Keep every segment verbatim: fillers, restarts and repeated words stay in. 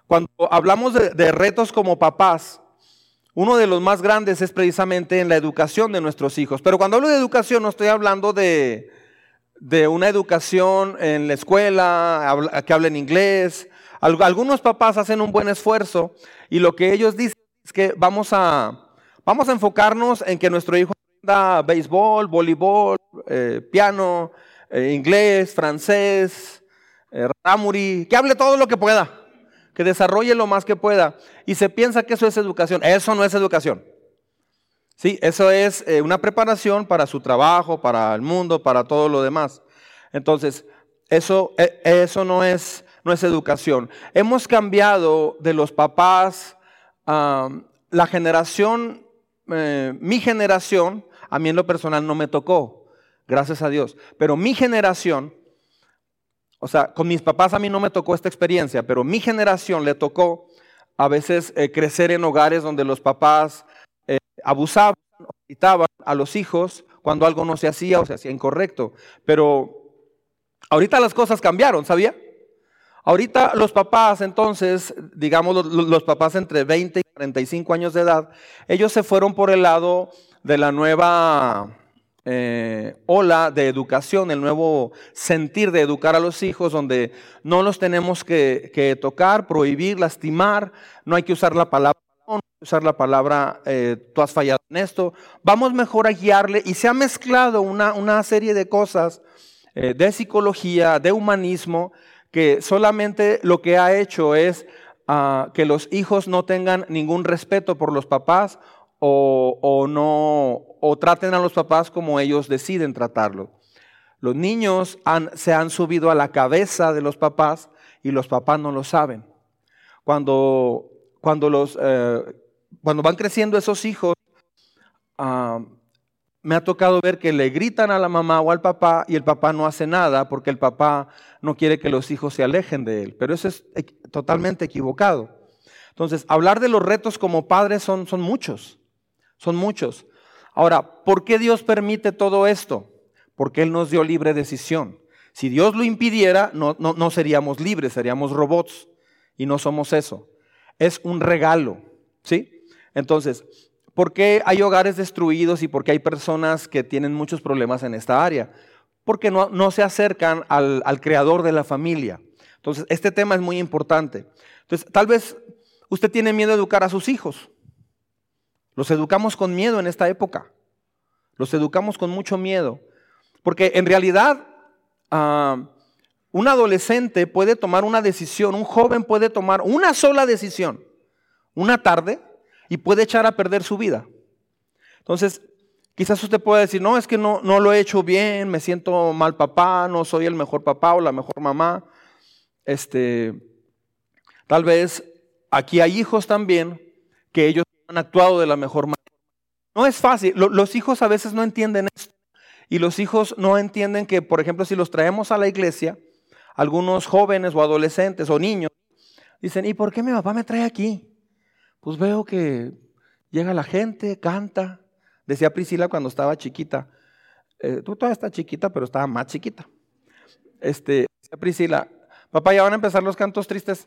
cuando hablamos de, de retos como papás, uno de los más grandes es precisamente en la educación de nuestros hijos. Pero cuando hablo de educación no estoy hablando de, de una educación en la escuela, habla, que hablen inglés. Algunos papás hacen un buen esfuerzo y lo que ellos dicen es que vamos a, vamos a enfocarnos en que nuestro hijo aprenda béisbol, voleibol, eh, piano, eh, inglés, francés, eh, ramuri, que hable todo lo que pueda, que desarrolle lo más que pueda. Y se piensa que eso es educación. Eso no es educación. Sí, eso es eh, una preparación para su trabajo, para el mundo, para todo lo demás. Entonces, eso, eh, eso no es, no es educación. Hemos cambiado de los papás, um, la generación, eh, mi generación, a mí en lo personal no me tocó, gracias a Dios, pero mi generación, o sea, con mis papás a mí no me tocó esta experiencia, pero mi generación le tocó a veces eh, crecer en hogares donde los papás eh, abusaban o gritaban a los hijos cuando algo no se hacía o se hacía incorrecto. Pero ahorita las cosas cambiaron, ¿sabía? Ahorita los papás, entonces, digamos los, los papás entre veinte y cuarenta y cinco años de edad, ellos se fueron por el lado de la nueva eh, ola de educación, el nuevo sentir de educar a los hijos, donde no los tenemos que, que tocar, prohibir, lastimar, no hay que usar la palabra, no hay que usar la palabra eh, tú has fallado en esto, vamos mejor a guiarle, y se ha mezclado una, una serie de cosas eh, de psicología, de humanismo, que solamente lo que ha hecho es uh, que los hijos no tengan ningún respeto por los papás o, o, no, o traten a los papás como ellos deciden tratarlo. Los niños han, se han subido a la cabeza de los papás y los papás no lo saben. Cuando, cuando, los, eh, cuando van creciendo esos hijos, uh, me ha tocado ver que le gritan a la mamá o al papá y el papá no hace nada porque el papá no quiere que los hijos se alejen de él. Pero eso es totalmente equivocado. Entonces, hablar de los retos como padres son, son muchos, son muchos. Ahora, ¿por qué Dios permite todo esto? Porque Él nos dio libre decisión. Si Dios lo impidiera, no, no, no seríamos libres, seríamos robots y no somos eso. Es un regalo, ¿sí? Entonces, ¿por qué hay hogares destruidos y por qué hay personas que tienen muchos problemas en esta área? Porque no, no se acercan al, al creador de la familia. Entonces, este tema es muy importante. Entonces, tal vez usted tiene miedo de educar a sus hijos. Los educamos con miedo en esta época. Los educamos con mucho miedo. Porque en realidad, uh, un adolescente puede tomar una decisión, un joven puede tomar una sola decisión, una tarde, y puede echar a perder su vida. Entonces, quizás usted pueda decir, no, es que no, no lo he hecho bien, me siento mal papá, no soy el mejor papá o la mejor mamá. Este, tal vez aquí hay hijos también que ellos han actuado de la mejor manera. No es fácil, los hijos a veces no entienden esto. Y los hijos no entienden que, por ejemplo, si los traemos a la iglesia, algunos jóvenes o adolescentes o niños, dicen, ¿y por qué mi papá me trae aquí? Pues veo que llega la gente, canta. Decía Priscila cuando estaba chiquita, eh, tú todavía estás chiquita, pero estaba más chiquita. Este, decía Priscila, papá, ya van a empezar los cantos tristes.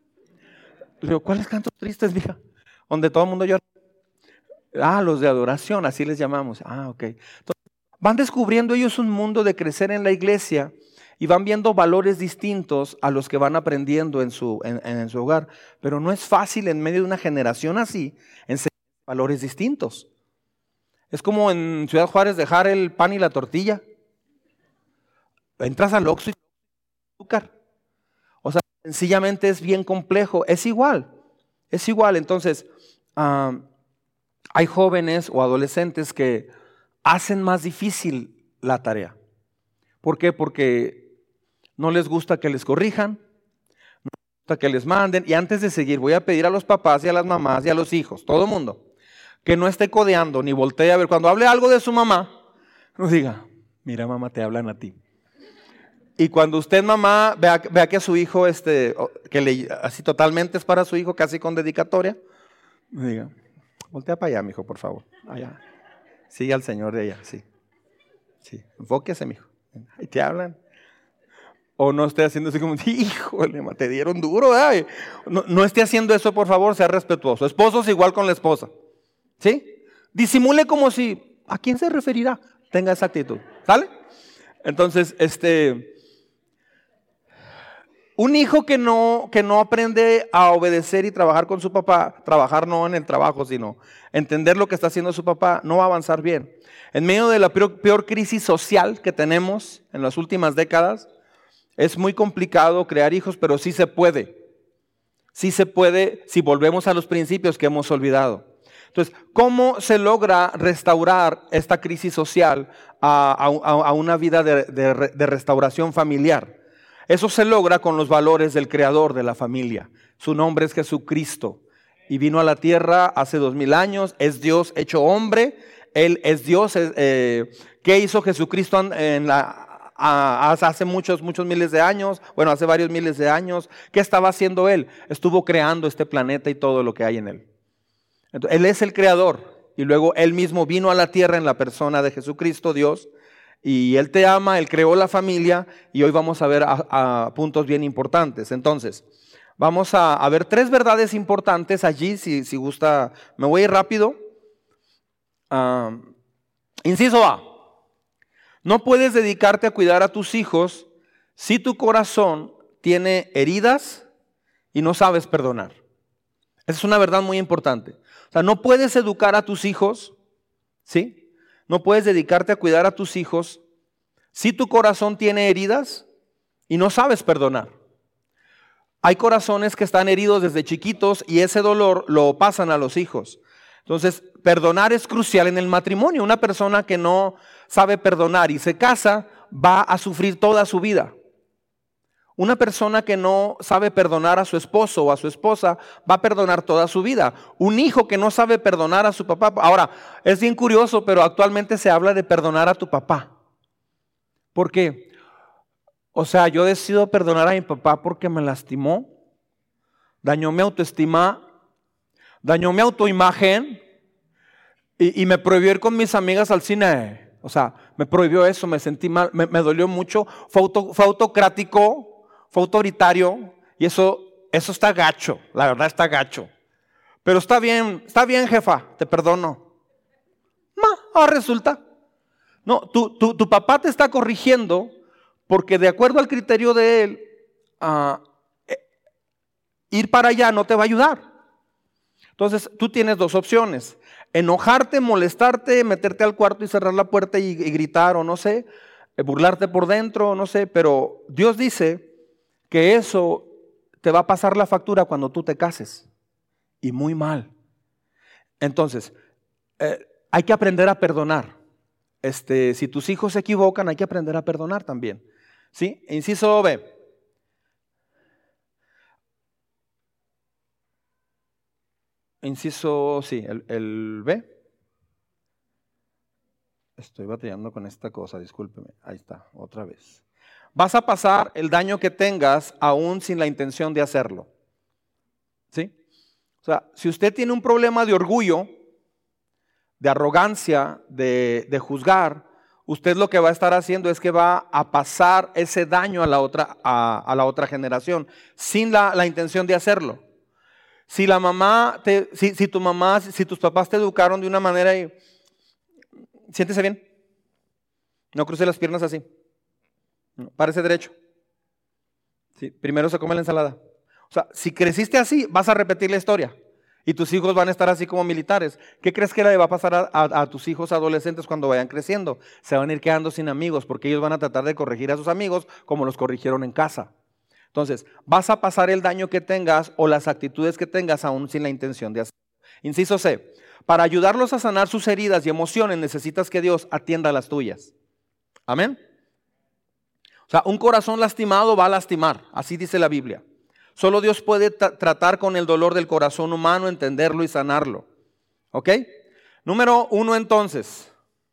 Le digo, ¿cuáles cantos tristes, mija? Donde todo el mundo llora. Ah, los de adoración, así les llamamos. Ah, ok. Entonces, van descubriendo ellos un mundo de crecer en la iglesia y van viendo valores distintos a los que van aprendiendo en su, en, en su hogar. Pero no es fácil en medio de una generación así enseñar valores distintos. Es como en Ciudad Juárez dejar el pan y la tortilla. Entras al Oxxo y azúcar. O sea, sencillamente es bien complejo. Es igual, es igual. Entonces, uh, hay jóvenes o adolescentes que hacen más difícil la tarea. ¿Por qué? Porque no les gusta que les corrijan, no les gusta que les manden. Y antes de seguir, voy a pedir a los papás y a las mamás y a los hijos, todo el mundo, que no esté codeando ni voltee a ver. Cuando hable algo de su mamá, no diga, mira mamá, te hablan a ti. Y cuando usted mamá vea, vea que su hijo, este, que le, así totalmente es para su hijo, casi con dedicatoria, diga, voltea para allá, mijo, por favor. Allá. Sigue al Señor de allá, sí. Sí, enfóquese, mijo. Ahí te hablan. O no esté haciendo así como, híjole, ma, te dieron duro. Ay. No, no esté haciendo eso, por favor, sea respetuoso. Esposos igual con la esposa. ¿Sí? Disimule como si, ¿a quién se referirá? Tenga esa actitud. ¿Sale? Entonces, este... un hijo que no, que no aprende a obedecer y trabajar con su papá, trabajar no en el trabajo, sino entender lo que está haciendo su papá, no va a avanzar bien. En medio de la peor, peor crisis social que tenemos en las últimas décadas, es muy complicado crear hijos, pero sí se puede. Sí se puede si volvemos a los principios que hemos olvidado. Entonces, ¿cómo se logra restaurar esta crisis social a, a, a una vida de, de, de restauración familiar? Eso se logra con los valores del creador de la familia. Su nombre es Jesucristo y vino a la tierra hace dos mil años. Es Dios hecho hombre. Él es Dios. Eh, ¿Qué hizo Jesucristo en la, a, hace muchos, muchos miles de años? Bueno, hace varios miles de años. ¿Qué estaba haciendo Él? Estuvo creando este planeta y todo lo que hay en él. Entonces, Él es el creador y luego Él mismo vino a la tierra en la persona de Jesucristo, Dios. Y Él te ama, Él creó la familia y hoy vamos a ver a, a puntos bien importantes. Entonces, vamos a, a ver tres verdades importantes allí, si, si gusta, me voy a ir rápido. Uh, inciso A, no puedes dedicarte a cuidar a tus hijos si tu corazón tiene heridas y no sabes perdonar. Esa es una verdad muy importante. O sea, no puedes educar a tus hijos, ¿sí? No puedes dedicarte a cuidar a tus hijos si tu corazón tiene heridas y no sabes perdonar. Hay corazones que están heridos desde chiquitos y ese dolor lo pasan a los hijos. Entonces, perdonar es crucial en el matrimonio. Una persona que no sabe perdonar y se casa va a sufrir toda su vida. Una persona que no sabe perdonar a su esposo o a su esposa va a perdonar toda su vida. Un hijo que no sabe perdonar a su papá. Ahora, es bien curioso, pero actualmente se habla de perdonar a tu papá. ¿Por qué? O sea, yo decido perdonar a mi papá porque me lastimó, dañó mi autoestima, dañó mi autoimagen y, y me prohibió ir con mis amigas al cine. O sea, me prohibió eso, me sentí mal, me, me dolió mucho, fue, auto, fue autocrático. Fue autoritario y eso, eso está gacho, la verdad está gacho. Pero está bien, está bien, jefa, te perdono. No, ahora resulta. No, tu, tu, tu papá te está corrigiendo porque de acuerdo al criterio de él, uh, eh, ir para allá no te va a ayudar. Entonces tú tienes dos opciones: enojarte, molestarte, meterte al cuarto y cerrar la puerta y, y gritar o no sé, eh, burlarte por dentro, no sé, pero Dios dice que eso te va a pasar la factura cuando tú te cases, y muy mal. Entonces, eh, hay que aprender a perdonar. Este, si tus hijos se equivocan, hay que aprender a perdonar también. ¿Sí? Inciso B. Inciso, sí, el, el B. Estoy batallando con esta cosa, discúlpeme. Ahí está, otra vez. Vas a pasar el daño que tengas aún sin la intención de hacerlo. ¿Sí? O sea, si usted tiene un problema de orgullo, de arrogancia, de, de juzgar, usted lo que va a estar haciendo es que va a pasar ese daño a la otra, a, a la otra generación sin la, la intención de hacerlo. Si la mamá, te, si, si tu mamá, si tus papás te educaron de una manera y siéntese bien, no cruce las piernas así. Párese derecho. Sí, primero se come la ensalada. O sea, si creciste así, vas a repetir la historia. Y tus hijos van a estar así como militares. ¿Qué crees que le va a pasar a, a, a tus hijos adolescentes cuando vayan creciendo? Se van a ir quedando sin amigos porque ellos van a tratar de corregir a sus amigos como los corrigieron en casa. Entonces, vas a pasar el daño que tengas o las actitudes que tengas aún sin la intención de hacerlo. Inciso C. Para ayudarlos a sanar sus heridas y emociones necesitas que Dios atienda las tuyas. Amén. O sea, un corazón lastimado va a lastimar, así dice la Biblia. Solo Dios puede tra- tratar con el dolor del corazón humano, entenderlo y sanarlo. ¿Ok? Número uno entonces.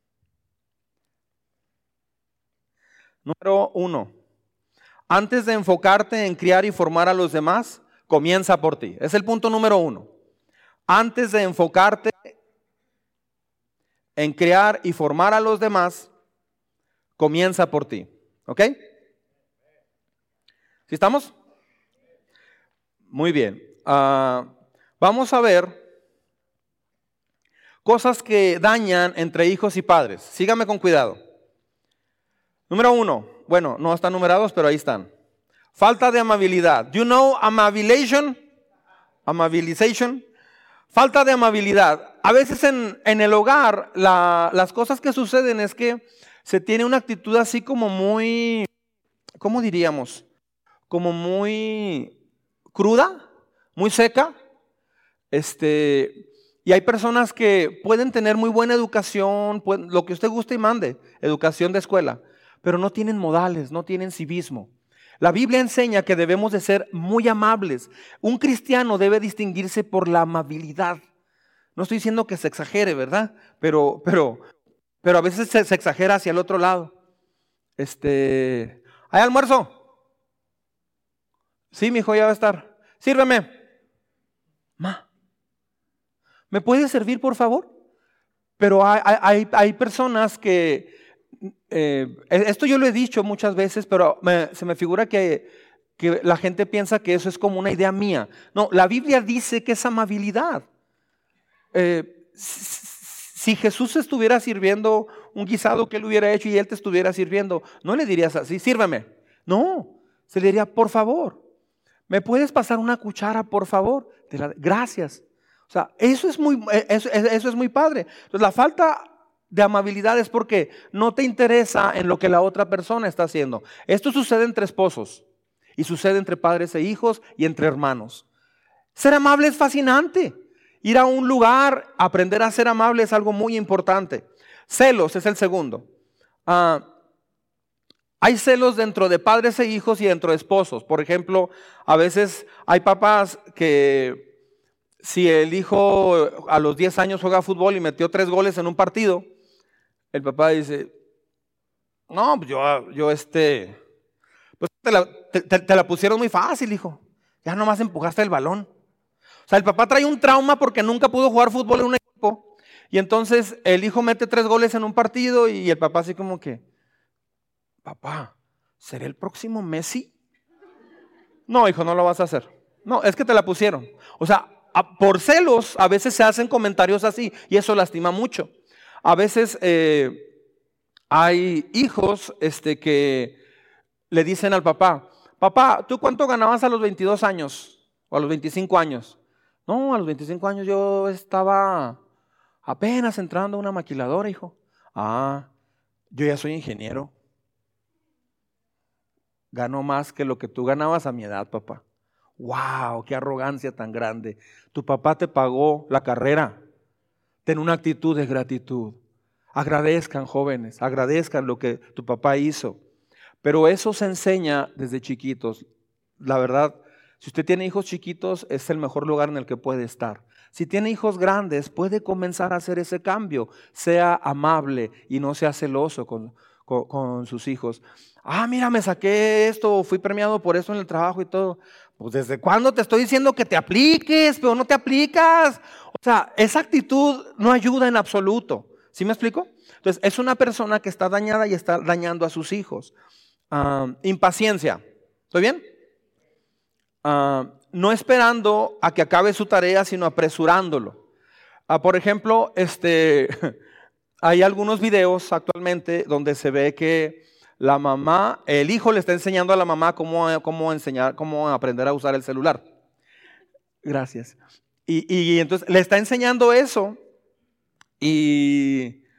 Número uno. Antes de enfocarte en criar y formar a los demás, comienza por ti. Es el punto número uno. Antes de enfocarte en criar y formar a los demás, comienza por ti. ¿Ok? ¿Sí estamos? Muy bien. Uh, vamos a ver cosas que dañan entre hijos y padres. Sígame con cuidado. Número uno. Bueno, no están numerados, pero ahí están. Falta de amabilidad. Do you know amabilization? Amabilization. Falta de amabilidad. A veces en, en el hogar la, las cosas que suceden es que se tiene una actitud así como muy, ¿cómo diríamos? Como muy cruda, muy seca. Este, y hay personas que pueden tener muy buena educación, pueden, lo que usted guste y mande, educación de escuela, pero no tienen modales, no tienen civismo. La Biblia enseña que debemos de ser muy amables. Un cristiano debe distinguirse por la amabilidad. No estoy diciendo que se exagere, ¿verdad? Pero, pero, pero a veces se, se exagera hacia el otro lado. Este, ¿hay almuerzo? Sí, mi hijo ya va a estar. Sírveme. Ma, ¿me puede servir, por favor? Pero hay, hay, hay personas que, eh, esto yo lo he dicho muchas veces, pero me, se me figura que, que la gente piensa que eso es como una idea mía. No, la Biblia dice que es amabilidad. Eh, si Jesús estuviera sirviendo un guisado que él hubiera hecho y él te estuviera sirviendo, no le dirías así, sírveme. No, se le diría, por favor, ¿me puedes pasar una cuchara, por favor? Te la, gracias. O sea, eso es muy, eso, eso es muy padre. Entonces, la falta de amabilidad es porque no te interesa en lo que la otra persona está haciendo. Esto sucede entre esposos y sucede entre padres e hijos y entre hermanos. Ser amable es fascinante. Ir a un lugar, aprender a ser amable es algo muy importante. Celos es el segundo. Uh, hay celos dentro de padres e hijos y dentro de esposos. Por ejemplo, a veces hay papás que si el hijo a los diez años juega fútbol y metió tres goles en un partido, el papá dice, no, pues yo, yo este, pues te la, te, te la pusieron muy fácil, hijo. Ya nomás empujaste el balón. O sea, el papá trae un trauma porque nunca pudo jugar fútbol en un equipo. Y entonces el hijo mete tres goles en un partido y el papá así como que, papá, ¿seré el próximo Messi? No, hijo, no lo vas a hacer. No, es que te la pusieron. O sea, a, por celos a veces se hacen comentarios así y eso lastima mucho. A veces eh, hay hijos este, que le dicen al papá, papá, ¿tú cuánto ganabas a los veintidós años o a los veinticinco años? No, a los veinticinco años yo estaba apenas entrando a una maquiladora, hijo. Ah, yo ya soy ingeniero. Gano más que lo que tú ganabas a mi edad, papá. ¡Wow! ¡Qué arrogancia tan grande! Tu papá te pagó la carrera. Ten una actitud de gratitud. Agradezcan, jóvenes, agradezcan lo que tu papá hizo. Pero eso se enseña desde chiquitos. La verdad, si usted tiene hijos chiquitos, es el mejor lugar en el que puede estar. Si tiene hijos grandes, puede comenzar a hacer ese cambio. Sea amable y no sea celoso con, con, con sus hijos. Ah, mira, me saqué esto, fui premiado por eso en el trabajo y todo. Pues ¿desde cuándo te estoy diciendo que te apliques, pero no te aplicas? O sea, esa actitud no ayuda en absoluto. ¿Sí me explico? Entonces, es una persona que está dañada y está dañando a sus hijos. Uh, impaciencia. ¿Estoy bien? Uh, no esperando a que acabe su tarea, sino apresurándolo. Uh, por ejemplo, este, hay algunos videos actualmente donde se ve que la mamá, el hijo le está enseñando a la mamá cómo, cómo enseñar, cómo aprender a usar el celular. Gracias. Y, y entonces le está enseñando eso y,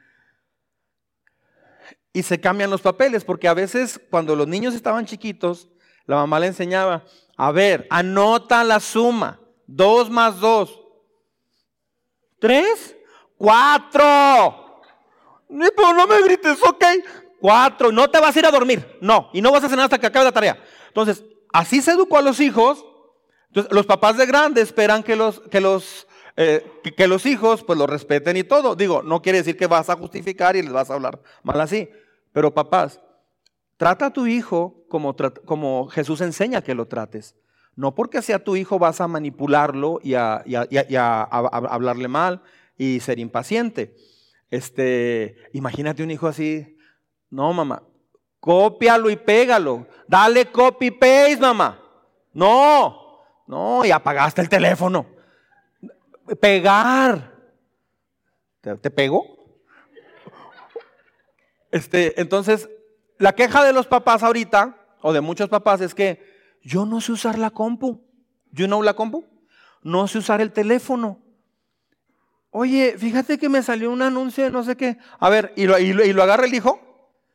y se cambian los papeles, porque a veces cuando los niños estaban chiquitos, la mamá le enseñaba, a ver, anota la suma, dos más dos, tres, cuatro. Pero no me grites, ok, cuatro, no te vas a ir a dormir, no, y no vas a cenar hasta que acabe la tarea. Entonces, así se educó a los hijos. Entonces, los papás de grande esperan que los, que los, eh, que, que los hijos pues los respeten y todo. Digo, no quiere decir que vas a justificar y les vas a hablar mal así, pero papás, trata a tu hijo como, como Jesús enseña que lo trates. No porque sea tu hijo vas a manipularlo y a, y a, y a, y a, a, a hablarle mal y ser impaciente. Este, imagínate un hijo así, no mamá, Cópialo y pégalo. Dale copy paste, mamá. No, no, y apagaste el teléfono. Pegar. ¿Te, te pegó? Este, entonces, la queja de los papás ahorita, o de muchos papás, es que yo no sé usar la compu. You know la compu? No sé usar el teléfono. Oye, fíjate que me salió un anuncio de no sé qué. A ver, ¿y lo, y lo, y lo agarra el hijo?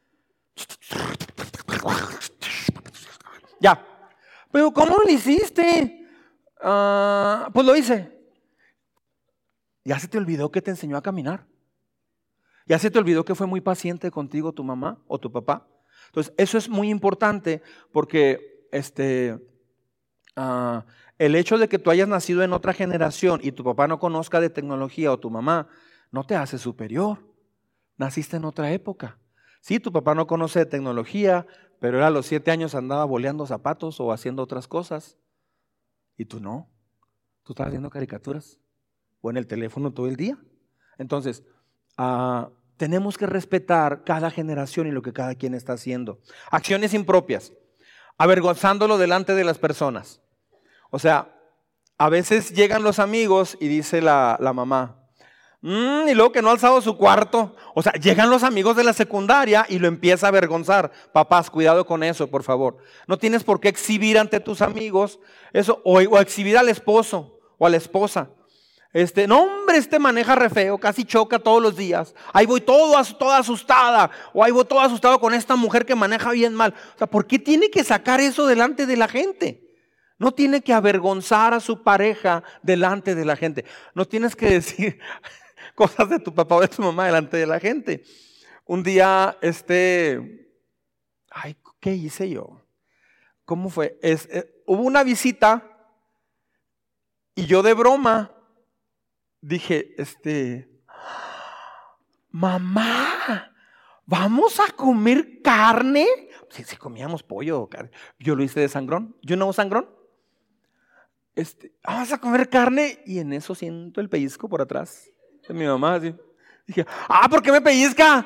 Ya. Pero ¿cómo lo hiciste? Uh, pues lo hice. ¿Ya se te olvidó que te enseñó a caminar? ¿Ya se te olvidó que fue muy paciente contigo tu mamá o tu papá? Entonces, eso es muy importante porque este, uh, el hecho de que tú hayas nacido en otra generación y tu papá no conozca de tecnología o tu mamá, no te hace superior. Naciste en otra época. Sí, tu papá no conoce de tecnología, pero él a los siete años andaba boleando zapatos o haciendo otras cosas. Y tú no. Tú estabas haciendo caricaturas o en el teléfono todo el día. Entonces, uh, tenemos que respetar cada generación y lo que cada quien está haciendo. Acciones impropias, avergonzándolo delante de las personas. O sea, a veces llegan los amigos y dice la, la mamá, Mm, y luego que no ha alzado su cuarto. O sea, llegan los amigos de la secundaria y lo empieza a avergonzar. Papás, cuidado con eso, por favor. No tienes por qué exhibir ante tus amigos eso, o, o exhibir al esposo o a la esposa. Este, no hombre, este maneja re feo, casi choca todos los días. Ahí voy todo, toda asustada, o ahí voy todo asustado con esta mujer que maneja bien mal. O sea, ¿por qué tiene que sacar eso delante de la gente? No tiene que avergonzar a su pareja delante de la gente. No tienes que decir cosas de tu papá o de tu mamá delante de la gente. Un día, este, ay, ¿qué hice yo? ¿Cómo fue? Es, eh, hubo una visita y yo de broma dije, este, mamá, ¿vamos a comer carne? Sí, sí comíamos pollo, carne. Yo lo hice de sangrón. ¿You know sangrón? Este, vamos a comer carne y en eso siento el pellizco por atrás de mi mamá, así. Dije, ah, ¿por qué me pellizca?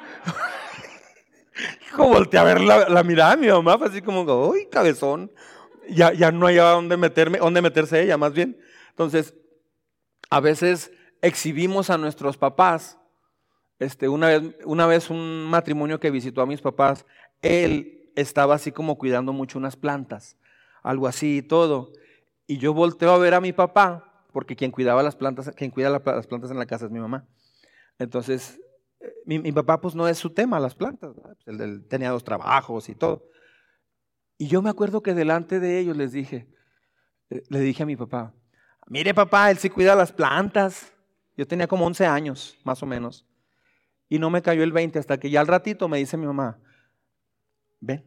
Hijo, volteé a ver la, la mirada de mi mamá, fue así como, uy, cabezón. Ya, ya no había dónde meterme, dónde meterse ella, más bien. Entonces, a veces exhibimos a nuestros papás. Este, una vez, una vez un matrimonio que visitó a mis papás, él estaba así como cuidando mucho unas plantas, algo así y todo. Y yo volteo a ver a mi papá, porque quien cuidaba las plantas, quien cuida las plantas en la casa es mi mamá. Entonces, mi, mi papá pues no es su tema las plantas, él, él tenía dos trabajos y todo. Y yo me acuerdo que delante de ellos les dije, le dije a mi papá, mire papá, él sí cuida las plantas. Yo tenía como once años, más o menos. Y no me cayó el veinte hasta que ya al ratito me dice mi mamá, ven.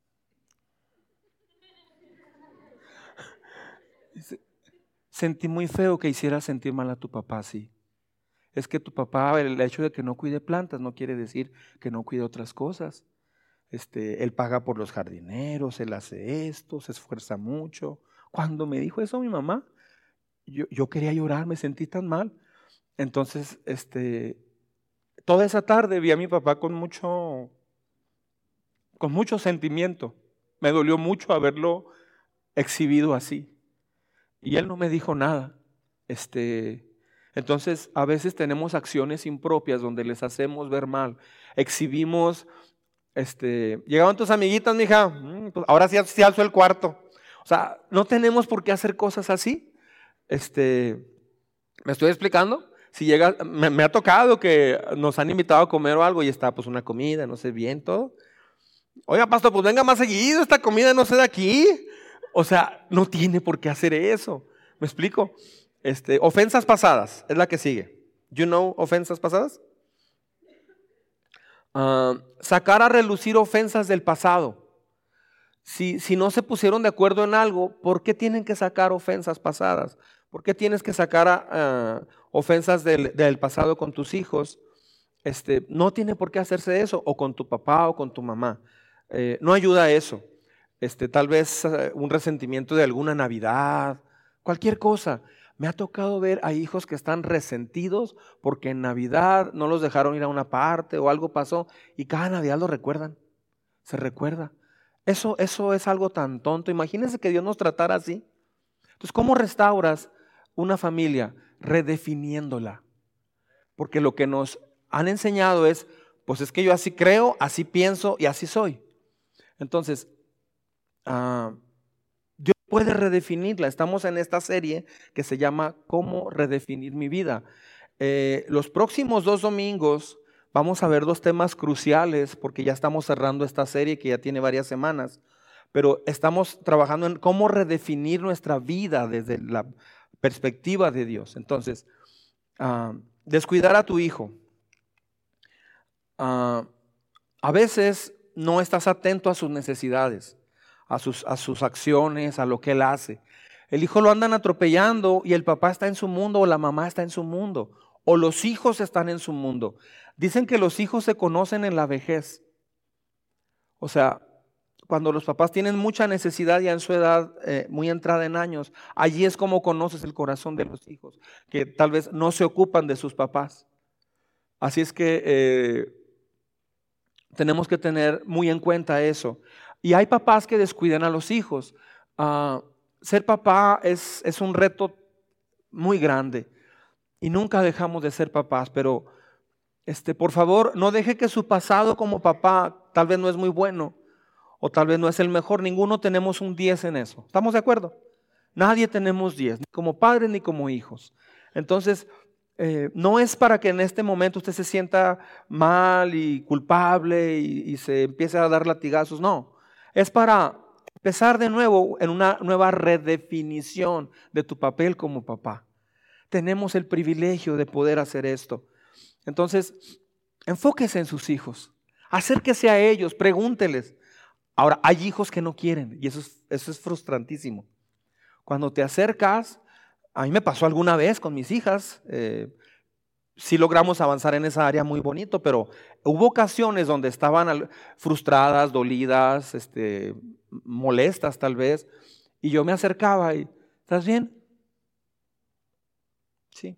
Sentí muy feo que hiciera sentir mal a tu papá así. Es que tu papá, el hecho de que no cuide plantas no quiere decir que no cuide otras cosas. Este, él paga por los jardineros, él hace esto, se esfuerza mucho. Cuando me dijo eso mi mamá, yo, yo quería llorar, me sentí tan mal. Entonces, este, toda esa tarde vi a mi papá con mucho, con mucho sentimiento. Me dolió mucho haberlo exhibido así. Y él no me dijo nada. Este, entonces, a veces tenemos acciones impropias donde les hacemos ver mal. Exhibimos, este, llegaban tus amiguitas, mija, mmm, pues ahora sí, sí alzo el cuarto. O sea, no tenemos por qué hacer cosas así. Este, ¿me estoy explicando? Si llega, me, me ha tocado que nos han invitado a comer o algo y está pues una comida, no sé bien, todo. Oiga, pastor, pues venga más seguido, esta comida no se da aquí. O sea, no tiene por qué hacer eso. ¿Me explico? Este, ofensas pasadas, es la que sigue. You know ofensas pasadas? Uh, sacar a relucir ofensas del pasado. Si, si no se pusieron de acuerdo en algo, ¿por qué tienen que sacar ofensas pasadas? ¿Por qué tienes que sacar a, uh, ofensas del, del pasado con tus hijos? Este, no tiene por qué hacerse eso, o con tu papá o con tu mamá. Eh, no ayuda a eso. Este, tal vez uh, un resentimiento de alguna Navidad, cualquier cosa. Me ha tocado ver a hijos que están resentidos porque en Navidad no los dejaron ir a una parte o algo pasó y cada Navidad lo recuerdan. Se recuerda. Eso, eso es algo tan tonto. Imagínense que Dios nos tratara así. Entonces, ¿cómo restauras una familia? Redefiniéndola. Porque lo que nos han enseñado es, pues es que yo así creo, así pienso y así soy. Entonces, uh, Dios puede redefinirla. Estamos en esta serie que se llama ¿Cómo redefinir mi vida? Eh, los próximos dos domingos vamos a ver dos temas cruciales porque ya estamos cerrando esta serie que ya tiene varias semanas, pero estamos trabajando en cómo redefinir nuestra vida desde la perspectiva de Dios. Entonces, uh, descuidar a tu hijo. Uh, a veces no estás atento a sus necesidades, a sus, a sus acciones, a lo que él hace. El hijo lo andan atropellando y el papá está en su mundo o la mamá está en su mundo o los hijos están en su mundo. Dicen que los hijos se conocen en la vejez. O sea, cuando los papás tienen mucha necesidad ya en su edad eh, muy entrada en años, allí es como conoces el corazón de los hijos, que tal vez no se ocupan de sus papás. Así es que eh, tenemos que tener muy en cuenta eso. Y hay papás que descuidan a los hijos. Uh, ser papá es, es un reto muy grande y nunca dejamos de ser papás, pero este, por favor, no deje que su pasado como papá tal vez no es muy bueno o tal vez no es el mejor. Ninguno tenemos un diez en eso. ¿Estamos de acuerdo? Nadie tenemos diez, ni como padres ni como hijos. Entonces, Eh, no es para que en este momento usted se sienta mal y culpable y, y se empiece a dar latigazos, no. Es para empezar de nuevo en una nueva redefinición de tu papel como papá. Tenemos el privilegio de poder hacer esto. Entonces, enfóquese en sus hijos, acérquese a ellos, pregúnteles. Ahora, hay hijos que no quieren y eso es, eso es frustrantísimo. Cuando te acercas, a mí me pasó alguna vez con mis hijas, eh, sí logramos avanzar en esa área muy bonito, pero hubo ocasiones donde estaban frustradas, dolidas, este, molestas tal vez, y yo me acercaba y, ¿estás bien? Sí.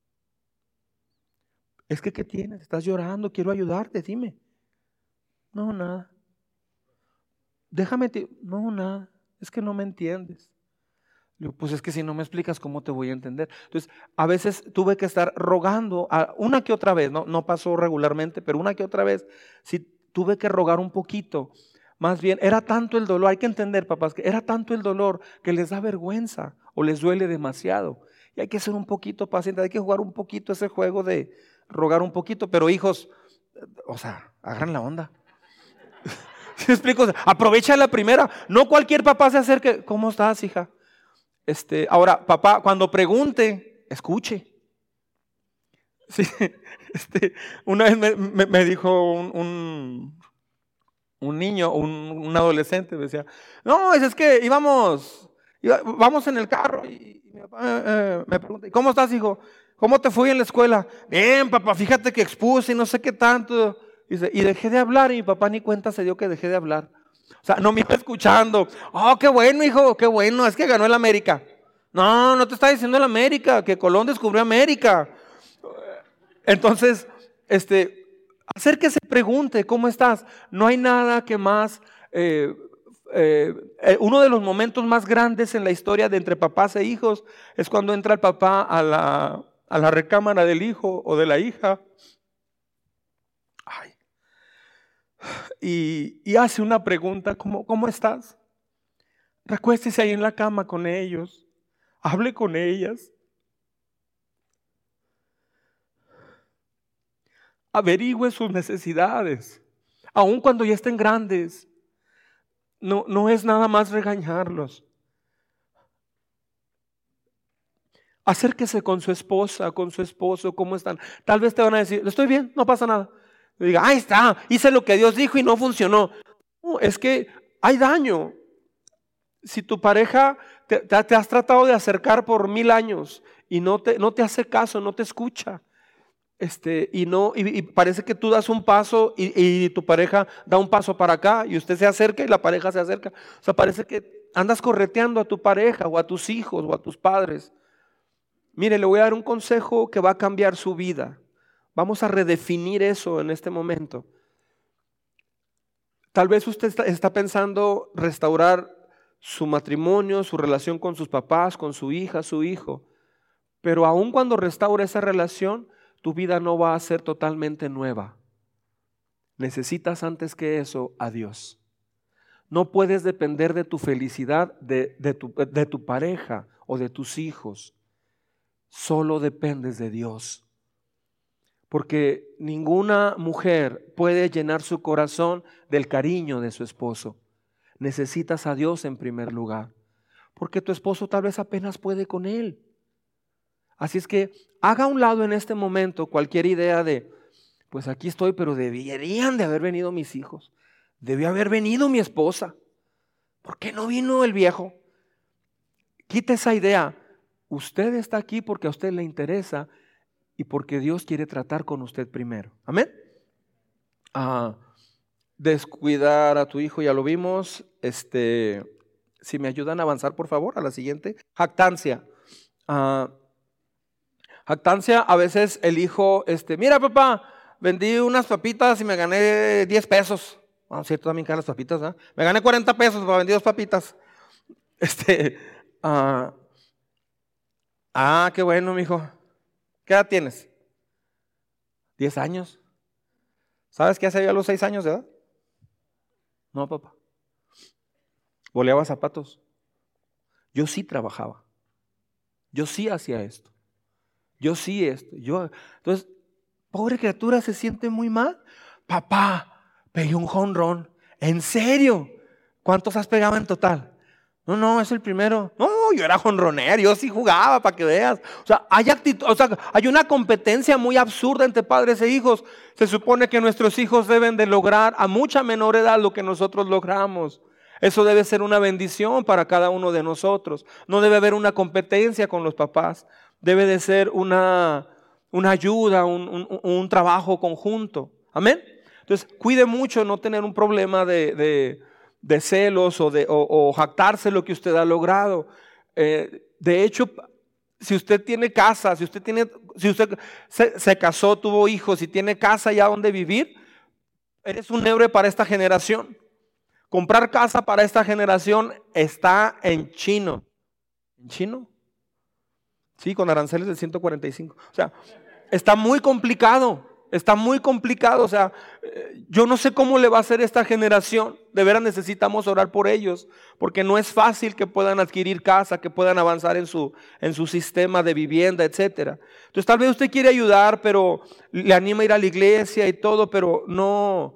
Es que, ¿qué tienes? ¿Estás llorando? Quiero ayudarte, dime. No, nada. Déjame, te... no, nada, es que no me entiendes. Digo, pues es que si no me explicas, ¿cómo te voy a entender? Entonces, a veces tuve que estar rogando, a una que otra vez, no, no pasó regularmente, pero una que otra vez, sí tuve que rogar un poquito. Más bien, era tanto el dolor, hay que entender, papás, que era tanto el dolor que les da vergüenza o les duele demasiado. Y hay que ser un poquito pacientes, hay que jugar un poquito ese juego de rogar un poquito, pero hijos, o sea, agarran la onda. ¿Sí me explico? O sea, aprovecha la primera, no cualquier papá se acerque, ¿cómo estás, hija? Este, ahora, papá, cuando pregunte, escuche. Sí, este, una vez me, me, me dijo un, un, un niño, un, un adolescente, me decía, no, es, es que íbamos, iba, vamos en el carro y, y mi papá eh, me pregunta, ¿cómo estás, hijo? ¿Cómo te fue en la escuela? Bien, papá, fíjate que expuse y no sé qué tanto. Dice, y dejé de hablar y mi papá ni cuenta se dio que dejé de hablar. O sea, no me iba escuchando. Oh, qué bueno, hijo, qué bueno, es que ganó el América. No, no te está diciendo el América, que Colón descubrió América. Entonces, este, acérquese, pregunte, ¿cómo estás? No hay nada que más, eh, eh, uno de los momentos más grandes en la historia de entre papás e hijos es cuando entra el papá a la, a la recámara del hijo o de la hija. Ay. Y, y hace una pregunta, ¿cómo, ¿cómo estás? Recuéstese ahí en la cama con ellos, hable con ellas, averigüe sus necesidades, aun cuando ya estén grandes. No, no es nada más regañarlos. Acérquese con su esposa, con su esposo, ¿cómo están? Tal vez te van a decir, estoy bien, no pasa nada. Y diga, ahí está, hice lo que Dios dijo y no funcionó. No, es que hay daño. Si tu pareja te, te, te has tratado de acercar por mil años y no te, no te hace caso, no te escucha, este, y, no, y, y parece que tú das un paso y, y tu pareja da un paso para acá y usted se acerca y la pareja se acerca. O sea, parece que andas correteando a tu pareja o a tus hijos o a tus padres. Mire, le voy a dar un consejo que va a cambiar su vida. Vamos a redefinir eso en este momento. Tal vez usted está, está pensando restaurar su matrimonio, su relación con sus papás, con su hija, su hijo. Pero aun cuando restaure esa relación, tu vida no va a ser totalmente nueva. Necesitas antes que eso a Dios. No puedes depender de tu felicidad, de, de, tu, de tu pareja o de tus hijos. Solo dependes de Dios. Porque ninguna mujer puede llenar su corazón del cariño de su esposo. Necesitas a Dios en primer lugar. Porque tu esposo tal vez apenas puede con él. Así es que haga a un lado en este momento cualquier idea de, pues aquí estoy, pero deberían de haber venido mis hijos. Debió haber venido mi esposa. ¿Por qué no vino el viejo? Quita esa idea. Usted está aquí porque a usted le interesa y porque Dios quiere tratar con usted primero. Amén. Ah, descuidar a tu hijo, ya lo vimos. Este, si me ayudan a avanzar, por favor, a la siguiente. Jactancia. Ah, jactancia, a veces el hijo, este, mira papá, vendí unas papitas y me gané diez pesos. Ah, cierto, también caen las papitas, ¿eh? Me gané cuarenta pesos para vender dos papitas. Este, ah, ah, qué bueno, mijo. ¿Qué edad tienes? ¿Diez años? ¿Sabes qué hacía yo a los seis años de edad? No, papá. Boleaba zapatos. Yo sí trabajaba. Yo sí hacía esto. Yo sí esto. Yo, entonces, pobre criatura se siente muy mal. Papá, pegué un jonrón. ¿En serio? ¿Cuántos has pegado en total? No, no, es el primero. No, yo era jonronero, yo sí jugaba para que veas. O sea, hay actitud, o sea, hay una competencia muy absurda entre padres e hijos. Se supone que nuestros hijos deben de lograr a mucha menor edad lo que nosotros logramos. Eso debe ser una bendición para cada uno de nosotros. No debe haber una competencia con los papás. Debe de ser una, una ayuda, un, un, un trabajo conjunto. Amén. Entonces, cuide mucho no tener un problema de... de de celos o, de, o, o jactarse lo que usted ha logrado. Eh, de hecho, si usted tiene casa, si usted, tiene, si usted se, se casó, tuvo hijos y tiene casa ya donde vivir, eres un héroe para esta generación. Comprar casa para esta generación está en chino. ¿En chino? Sí, con aranceles de ciento cuarenta y cinco. O sea, está muy complicado. Está muy complicado, o sea, yo no sé cómo le va a hacer esta generación. De veras necesitamos orar por ellos, porque no es fácil que puedan adquirir casa, que puedan avanzar en su, en su sistema de vivienda, etcétera. Entonces tal vez usted quiere ayudar, pero le anima a ir a la iglesia y todo, pero no,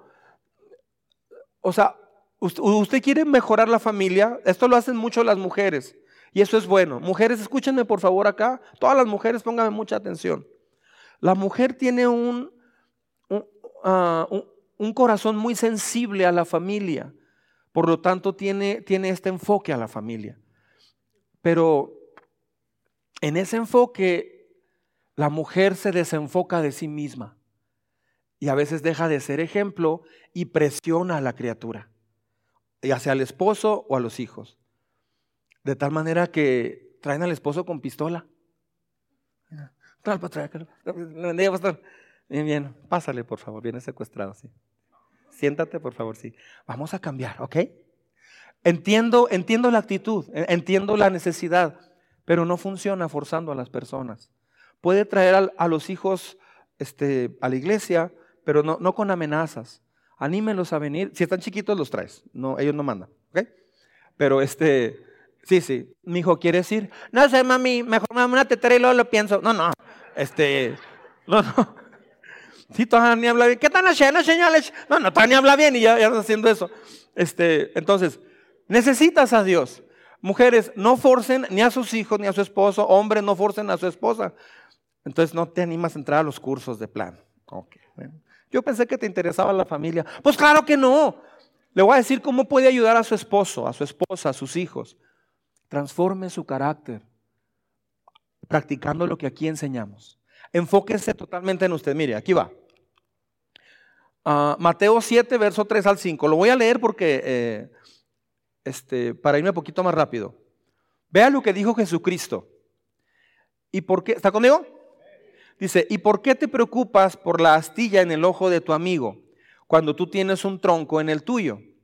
o sea, usted, usted quiere mejorar la familia. Esto lo hacen mucho las mujeres y eso es bueno. Mujeres, escúchenme por favor acá, todas las mujeres pónganme mucha atención. La mujer tiene un Un, uh, un, un corazón muy sensible a la familia, por lo tanto tiene, tiene este enfoque a la familia. Pero en ese enfoque la mujer se desenfoca de sí misma y a veces deja de ser ejemplo y presiona a la criatura, ya sea al esposo o a los hijos, de tal manera que traen al esposo con pistola. Bien, bien, pásale por favor, viene secuestrado, sí. Siéntate por favor, sí. Vamos a cambiar, ¿ok? Entiendo, entiendo la actitud, entiendo la necesidad, pero no funciona forzando a las personas. Puede traer a, a los hijos este, a la iglesia, pero no, no con amenazas. Anímenlos a venir. Si están chiquitos los traes, no, ellos no mandan, ¿ok? Pero este, sí, sí. Mi hijo, ¿quieres ir? No sé, mami, mejor me dame una tetera y luego lo pienso. No, no, este, no, no. Sí, todavía ni habla bien. ¿Qué están haciendo, señores? No, no, todavía ni habla bien y ya, ya está haciendo eso. Este, entonces, necesitas a Dios. Mujeres, no forcen ni a sus hijos ni a su esposo. Hombres, no forcen a su esposa. Entonces, no te animas a entrar a los cursos de plan. Okay, bueno. Yo pensé que te interesaba la familia. Pues claro que no. Le voy a decir cómo puede ayudar a su esposo, a su esposa, a sus hijos. Transforme su carácter practicando lo que aquí enseñamos. Enfóquese totalmente en usted. Mire, aquí va. Uh, Mateo siete, verso tres al cinco. Lo voy a leer porque eh, este, para irme un poquito más rápido. Vea lo que dijo Jesucristo. ¿Y por qué? ¿Está conmigo? Dice, ¿y por qué te preocupas por la astilla en el ojo de tu amigo cuando tú tienes un tronco en el tuyo?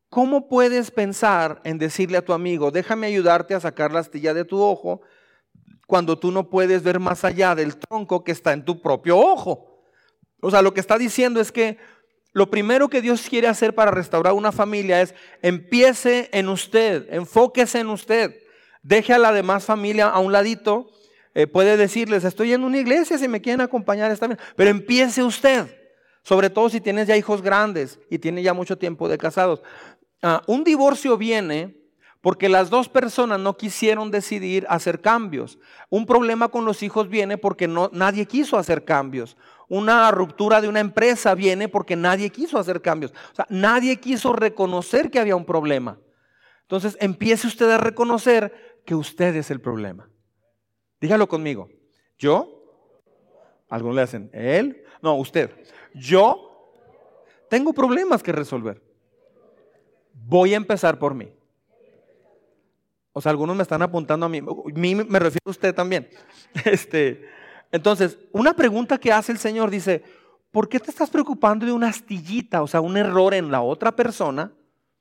¿Cómo puedes pensar en decirle a tu amigo, déjame ayudarte a sacar la astilla de tu ojo, cuando tú no puedes ver más allá del tronco que está en tu propio ojo? O sea, lo que está diciendo es que lo primero que Dios quiere hacer para restaurar una familia es empiece en usted, enfóquese en usted. Deje a la demás familia a un ladito. Eh, puede decirles, estoy en una iglesia, si me quieren acompañar está bien, pero empiece usted. Sobre todo si tienes ya hijos grandes y tienes ya mucho tiempo de casados. Uh, un divorcio viene porque las dos personas no quisieron decidir hacer cambios. Un problema con los hijos viene porque no, nadie quiso hacer cambios. Una ruptura de una empresa viene porque nadie quiso hacer cambios. O sea, nadie quiso reconocer que había un problema. Entonces, empiece usted a reconocer que usted es el problema. Dígalo conmigo. Yo, algunos le hacen, él, no, usted. Yo tengo problemas que resolver. Voy a empezar por mí. O sea, algunos me están apuntando a mí. mí me refiero a usted también. Este, entonces, una pregunta que hace el Señor dice, ¿por qué te estás preocupando de una astillita? O sea, un error en la otra persona.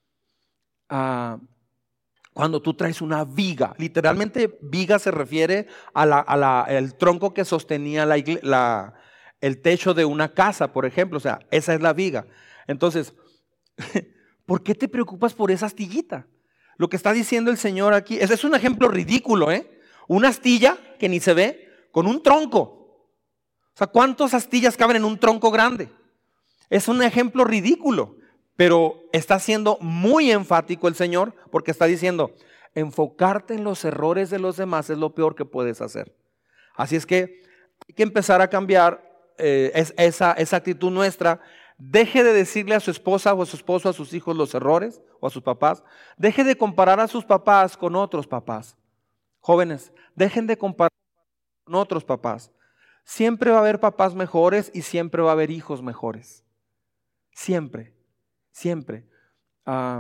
Uh, cuando tú traes una viga. Literalmente, viga se refiere a la, a la, el tronco que sostenía la, la, el techo de una casa, por ejemplo. O sea, esa es la viga. Entonces, ¿por qué te preocupas por esa astillita? Lo que está diciendo el Señor aquí, ese es un ejemplo ridículo, ¿eh? Una astilla que ni se ve con un tronco. O sea, ¿cuántas astillas caben en un tronco grande? Es un ejemplo ridículo, pero está siendo muy enfático el Señor porque está diciendo, enfocarte en los errores de los demás es lo peor que puedes hacer. Así es que hay que empezar a cambiar eh, es, esa, esa actitud nuestra. Deje de decirle a su esposa o a su esposo, a sus hijos los errores o a sus papás. Deje de comparar a sus papás con otros papás. Jóvenes, dejen de comparar con otros papás. Siempre va a haber papás mejores y siempre va a haber hijos mejores. Siempre, siempre. Uh,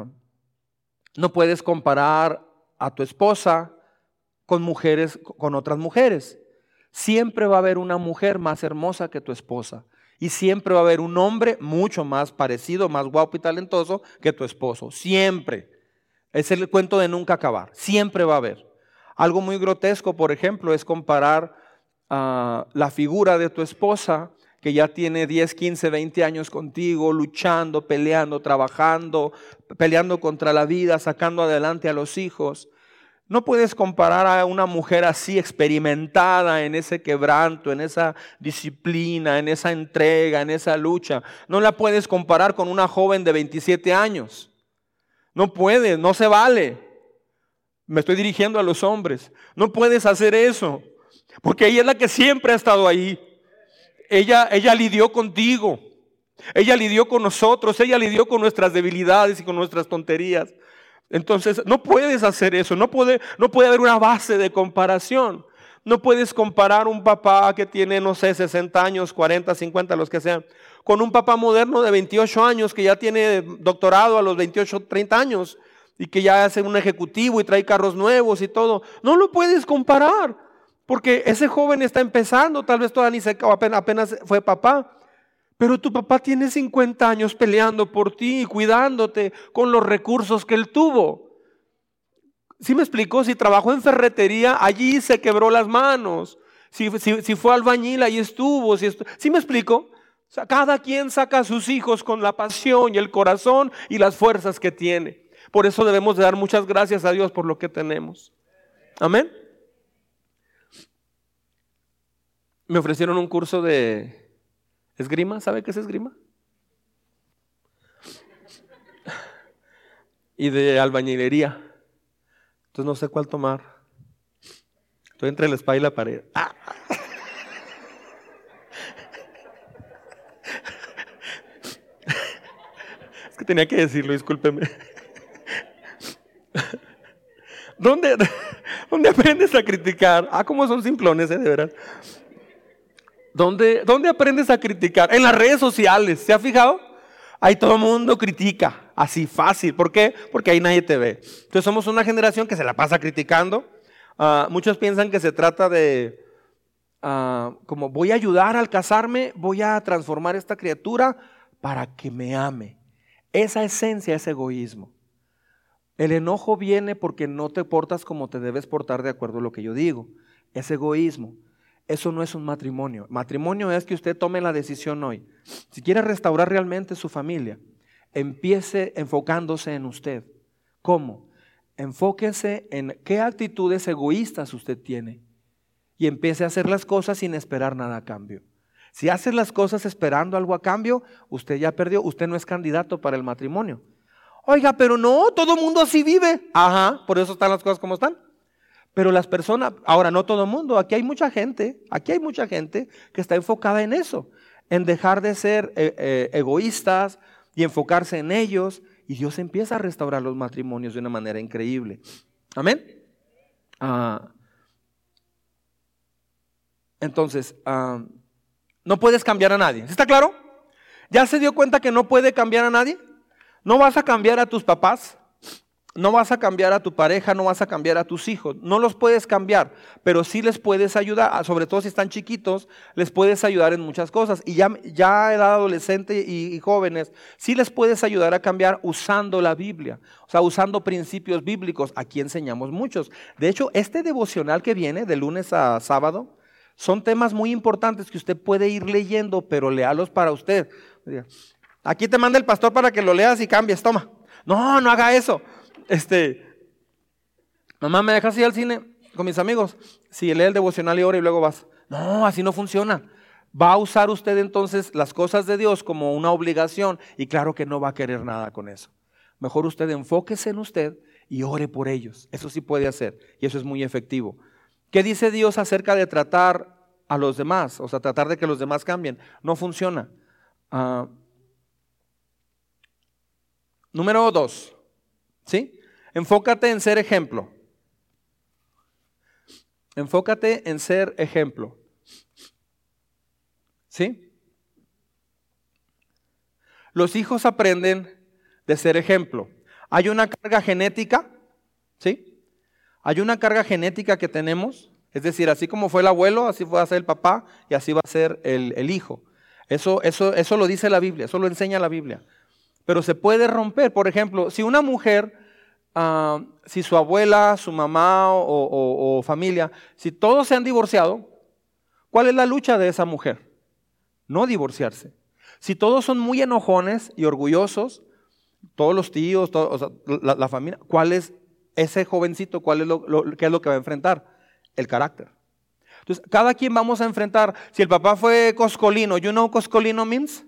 no puedes comparar a tu esposa con mujeres, con otras mujeres. Siempre va a haber una mujer más hermosa que tu esposa. Y siempre va a haber un hombre mucho más parecido, más guapo y talentoso que tu esposo. Siempre. Es el cuento de nunca acabar. Siempre va a haber. Algo muy grotesco, por ejemplo, es comparar uh, la figura de tu esposa, que ya tiene diez, quince, veinte años contigo, luchando, peleando, trabajando, peleando contra la vida, sacando adelante a los hijos. No puedes comparar a una mujer así experimentada en ese quebranto, en esa disciplina, en esa entrega, en esa lucha. No la puedes comparar con una joven de veintisiete años. No puedes, no se vale. Me estoy dirigiendo a los hombres. No puedes hacer eso, porque ella es la que siempre ha estado ahí. Ella, ella lidió contigo. Ella lidió con nosotros. Ella lidió con nuestras debilidades y con nuestras tonterías. Entonces, no puedes hacer eso, no puede, no puede haber una base de comparación. No puedes comparar un papá que tiene, no sé, sesenta años, cuarenta, cincuenta, los que sean, con un papá moderno de veintiocho años que ya tiene doctorado a los veintiocho, treinta años y que ya hace un ejecutivo y trae carros nuevos y todo. No lo puedes comparar porque ese joven está empezando, tal vez todavía ni se, apenas, apenas fue papá. Pero tu papá tiene cincuenta años peleando por ti y cuidándote con los recursos que él tuvo. ¿Sí me explicó? Si trabajó en ferretería, allí se quebró las manos. Si, si, si fue albañil, ahí estuvo. Si estuvo. ¿Sí me explico? O sea, cada quien saca a sus hijos con la pasión y el corazón y las fuerzas que tiene. Por eso debemos de dar muchas gracias a Dios por lo que tenemos. Amén. Me ofrecieron un curso de esgrima, ¿sabe qué es esgrima? Y de albañilería. Entonces no sé cuál tomar. Estoy entre la espada y la pared. ¡Ah! Es que tenía que decirlo, discúlpeme. ¿Dónde, ¿Dónde aprendes a criticar? Ah, cómo son simplones, ¿eh? De veras. ¿Dónde, ¿Dónde aprendes a criticar? En las redes sociales, ¿se ha fijado? Ahí todo el mundo critica, así fácil. ¿Por qué? Porque ahí nadie te ve. Entonces somos una generación que se la pasa criticando. Uh, muchos piensan que se trata de, uh, como voy a ayudar al casarme, voy a transformar esta criatura para que me ame. Esa esencia es egoísmo. El enojo viene porque no te portas como te debes portar de acuerdo a lo que yo digo. Es egoísmo. Eso no es un matrimonio. Matrimonio es que usted tome la decisión hoy. Si quiere restaurar realmente su familia, empiece enfocándose en usted. ¿Cómo? Enfóquese en qué actitudes egoístas usted tiene y empiece a hacer las cosas sin esperar nada a cambio. Si hace las cosas esperando algo a cambio, usted ya perdió, usted no es candidato para el matrimonio. Oiga, pero no, todo el mundo así vive. Ajá, por eso están las cosas como están. Pero las personas, ahora no todo el mundo, aquí hay mucha gente, aquí hay mucha gente que está enfocada en eso, en dejar de ser eh, eh, egoístas y enfocarse en ellos, y Dios empieza a restaurar los matrimonios de una manera increíble. Amén. Ah, entonces, ah, no puedes cambiar a nadie. ¿Está claro? ¿Ya se dio cuenta que no puede cambiar a nadie? No vas a cambiar a tus papás, no vas a cambiar a tu pareja, no vas a cambiar a tus hijos. No los puedes cambiar, pero sí les puedes ayudar, sobre todo si están chiquitos, les puedes ayudar en muchas cosas. Y ya, ya edad adolescente y, y jóvenes, sí les puedes ayudar a cambiar usando la Biblia, o sea, usando principios bíblicos. Aquí enseñamos muchos. De hecho, este devocional que viene de lunes a sábado, son temas muy importantes que usted puede ir leyendo, pero léalos para usted. Aquí te manda el pastor para que lo leas y cambies, toma. No, no haga eso. Este, mamá, ¿me dejas ir al cine con mis amigos? Sí, lee el devocional y ora y luego vas. No, así no funciona. Va a usar usted entonces las cosas de Dios como una obligación y claro que no va a querer nada con eso. Mejor usted enfóquese en usted y ore por ellos. Eso sí puede hacer y eso es muy efectivo. ¿Qué dice Dios acerca de tratar a los demás? O sea, tratar de que los demás cambien. No funciona. Uh, número dos, ¿sí? Enfócate en ser ejemplo. Enfócate en ser ejemplo. ¿Sí? Los hijos aprenden de ser ejemplo. Hay una carga genética, ¿sí? Hay una carga genética que tenemos, es decir, así como fue el abuelo, así va a ser el papá y así va a ser el, el hijo. Eso, eso, eso lo dice la Biblia, eso lo enseña la Biblia. Pero se puede romper. Por ejemplo, si una mujer, uh, si su abuela, su mamá o, o, o familia, si todos se han divorciado, ¿cuál es la lucha de esa mujer? No divorciarse. Si todos son muy enojones y orgullosos, todos los tíos, todo, o sea, la, la familia, ¿cuál es ese jovencito? ¿Cuál es lo, lo, qué es lo que va a enfrentar? El carácter. Entonces, cada quien vamos a enfrentar. Si el papá fue coscolino, you know coscolino means?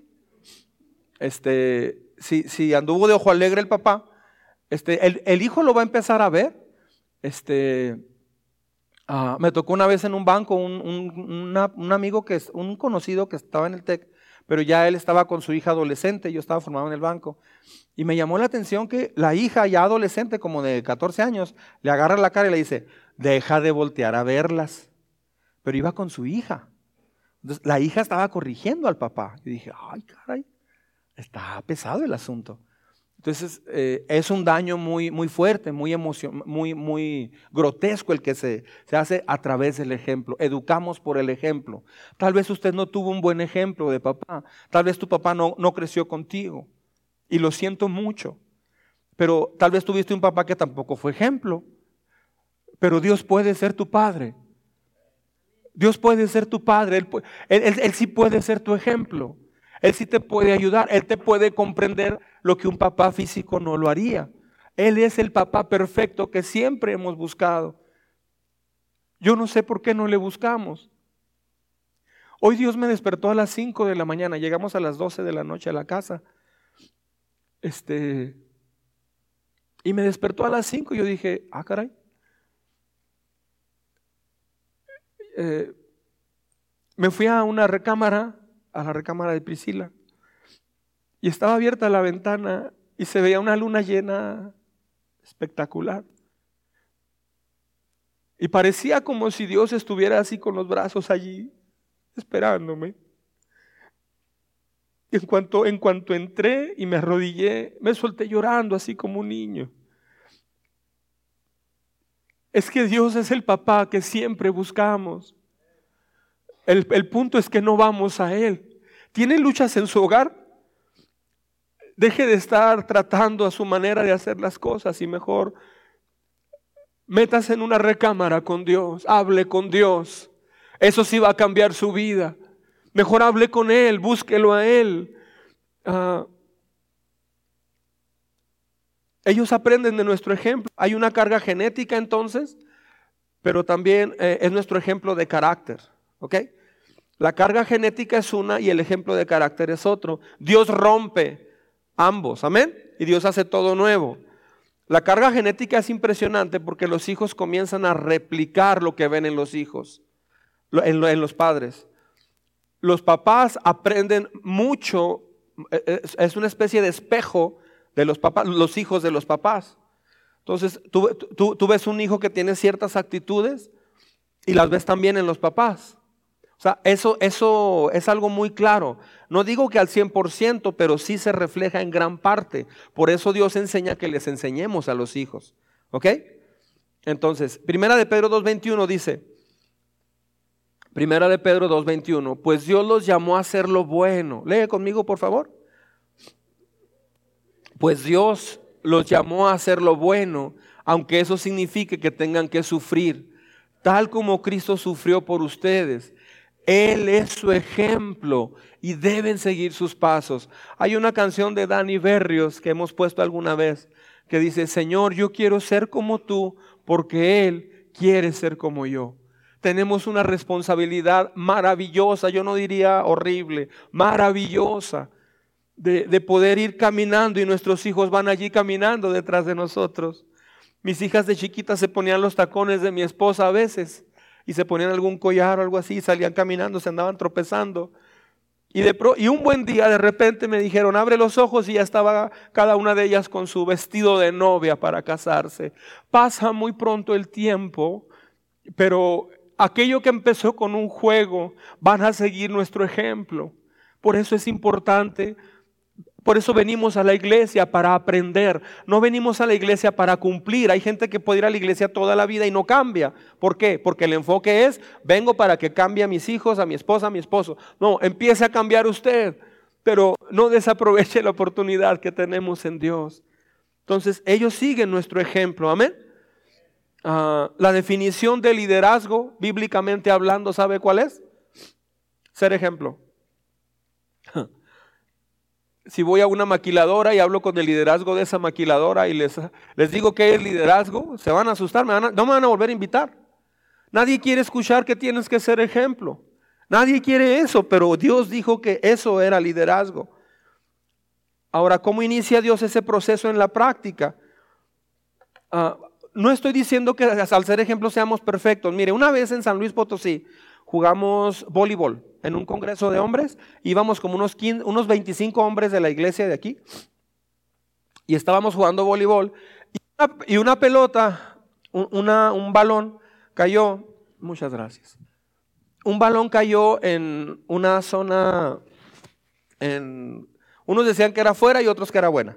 Este, si, si anduvo de ojo alegre el papá, este, el, el hijo lo va a empezar a ver. Este, uh, me tocó una vez en un banco un, un, una, un amigo, que es un conocido que estaba en el TEC, pero ya él estaba con su hija adolescente, yo estaba formado en el banco, y me llamó la atención que la hija ya adolescente, como de catorce años, le agarra la cara y le dice, deja de voltear a verlas, pero iba con su hija. Entonces, la hija estaba corrigiendo al papá, y dije, ay caray, está pesado el asunto. Entonces, eh, es un daño muy, muy fuerte, muy, emocion- muy, muy grotesco el que se, se hace a través del ejemplo. Educamos por el ejemplo. Tal vez usted no tuvo un buen ejemplo de papá. Tal vez tu papá no, no creció contigo. Y lo siento mucho. Pero tal vez tuviste un papá que tampoco fue ejemplo. Pero Dios puede ser tu padre. Dios puede ser tu padre. Él, él, él, él sí puede ser tu ejemplo. Él sí te puede ayudar, Él te puede comprender lo que un papá físico no lo haría. Él es el papá perfecto que siempre hemos buscado. Yo no sé por qué no le buscamos. Hoy Dios me despertó a las cinco de la mañana, llegamos a las doce de la noche a la casa. Este, y me despertó a las cinco y yo dije, ah caray. Eh, me fui a una recámara, a la recámara de Priscila, y estaba abierta la ventana y se veía una luna llena espectacular. Y parecía como si Dios estuviera así con los brazos allí, esperándome. En cuanto, en cuanto entré y me arrodillé, me solté llorando así como un niño. Es que Dios es el papá que siempre buscamos. El, el punto es que no vamos a Él. ¿Tiene luchas en su hogar? deje de estar tratando a su manera de hacer las cosas y mejor métase en una recámara con Dios, hable con Dios. Eso sí va a cambiar su vida. Mejor hable con Él, búsquelo a Él. Uh, ellos aprenden de nuestro ejemplo. Hay una carga genética entonces, pero también eh, es nuestro ejemplo de carácter, ¿ok? La carga genética es una y el ejemplo de carácter es otro. Dios rompe ambos, amén, y Dios hace todo nuevo. La carga genética es impresionante porque los hijos comienzan a replicar lo que ven en los hijos, en, en los padres. Los papás aprenden mucho, es una especie de espejo de los papás, los hijos de los papás. Entonces tú, tú, tú ves un hijo que tiene ciertas actitudes y las ves también en los papás. O sea, eso, eso es algo muy claro. No digo que al cien por ciento, pero sí se refleja en gran parte. Por eso Dios enseña que les enseñemos a los hijos. ¿Ok? Entonces, Primera de Pedro dos veintiuno dice, Primera de Pedro dos veintiuno, pues Dios los llamó a hacer lo bueno. Lee conmigo, por favor. Pues Dios los llamó a hacer lo bueno, aunque eso signifique que tengan que sufrir, tal como Cristo sufrió por ustedes. Él es su ejemplo y deben seguir sus pasos. Hay una canción de Dani Berrios que hemos puesto alguna vez que dice, Señor, yo quiero ser como tú porque Él quiere ser como yo. Tenemos una responsabilidad maravillosa, yo no diría horrible, maravillosa, de, de poder ir caminando y nuestros hijos van allí caminando detrás de nosotros. Mis hijas de chiquitas se ponían los tacones de mi esposa a veces y se ponían algún collar o algo así y salían caminando, se andaban tropezando. Y, de pro, y un buen día de repente me dijeron, abre los ojos y ya estaba cada una de ellas con su vestido de novia para casarse. Pasa muy pronto el tiempo, pero aquello que empezó con un juego van a seguir nuestro ejemplo. Por eso es importante. Por eso venimos a la iglesia, para aprender. No venimos a la iglesia para cumplir. Hay gente que puede ir a la iglesia toda la vida y no cambia. ¿Por qué? Porque el enfoque es, vengo para que cambie a mis hijos, a mi esposa, a mi esposo. No, empiece a cambiar usted, pero no desaproveche la oportunidad que tenemos en Dios. Entonces, ellos siguen nuestro ejemplo, amén. Uh, la definición de liderazgo, bíblicamente hablando, ¿sabe cuál es? Ser ejemplo. Si voy a una maquiladora y hablo con el liderazgo de esa maquiladora y les, les digo que es liderazgo, se van a asustar, me van a, no me van a volver a invitar. Nadie quiere escuchar que tienes que ser ejemplo. Nadie quiere eso, pero Dios dijo que eso era liderazgo. Ahora, ¿cómo inicia Dios ese proceso en la práctica? Uh, no estoy diciendo que al ser ejemplo seamos perfectos. Mire, una vez en San Luis Potosí jugamos voleibol en un congreso de hombres, íbamos como unos, quince, unos veinticinco hombres de la iglesia de aquí y estábamos jugando voleibol y una, y una pelota, un, una, un balón cayó, muchas gracias, un balón cayó en una zona, en, unos decían que era fuera y otros que era buena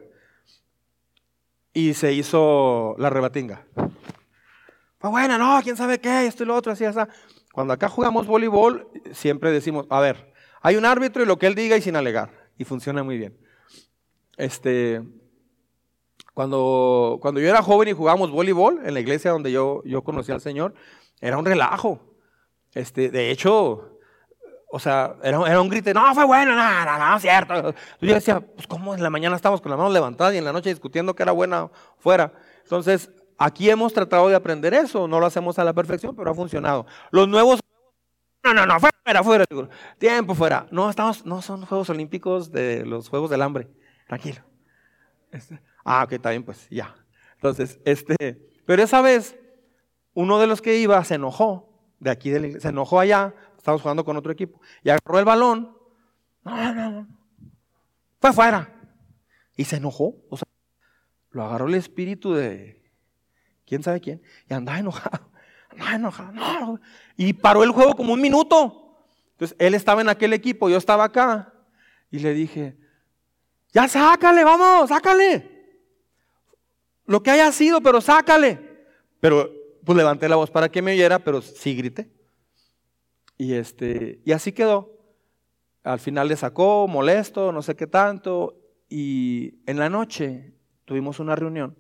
y se hizo la rebatinga. Fue buena, no, quién sabe qué, esto y lo otro, así, así. Cuando acá jugamos voleibol, siempre decimos, a ver, hay un árbitro y lo que él diga y sin alegar. Y funciona muy bien. Este, cuando, cuando yo era joven y jugábamos voleibol, en la iglesia donde yo, yo conocí al Señor, era un relajo. Este, de hecho, o sea, era, era un grito, no, fue bueno, no, no, no, cierto. Yo decía, pues cómo en la mañana estamos con las manos levantadas y en la noche discutiendo que era buena fuera. Entonces, aquí hemos tratado de aprender eso, no lo hacemos a la perfección, pero ha funcionado. Los nuevos, no, no, no, fuera, fuera, fuera, tiempo fuera. No, estamos, no son Juegos Olímpicos de los Juegos del Hambre, tranquilo. Este, ah, ok, está bien, pues ya. Entonces, este, pero esa vez, uno de los que iba se enojó, de aquí, de la, se enojó allá, estábamos jugando con otro equipo, y agarró el balón, no, no, no, fue fuera, y se enojó, o sea, lo agarró el espíritu de quién sabe quién, y andaba enojado, andaba enojado, no, y paró el juego como un minuto. Entonces él estaba en aquel equipo, yo estaba acá, y le dije, ya sácale, vamos, sácale, lo que haya sido, pero sácale. Pero pues levanté la voz para que me oyera, pero sí grité. Y, este, y así quedó. Al final le sacó, molesto, no sé qué tanto, y en la noche tuvimos una reunión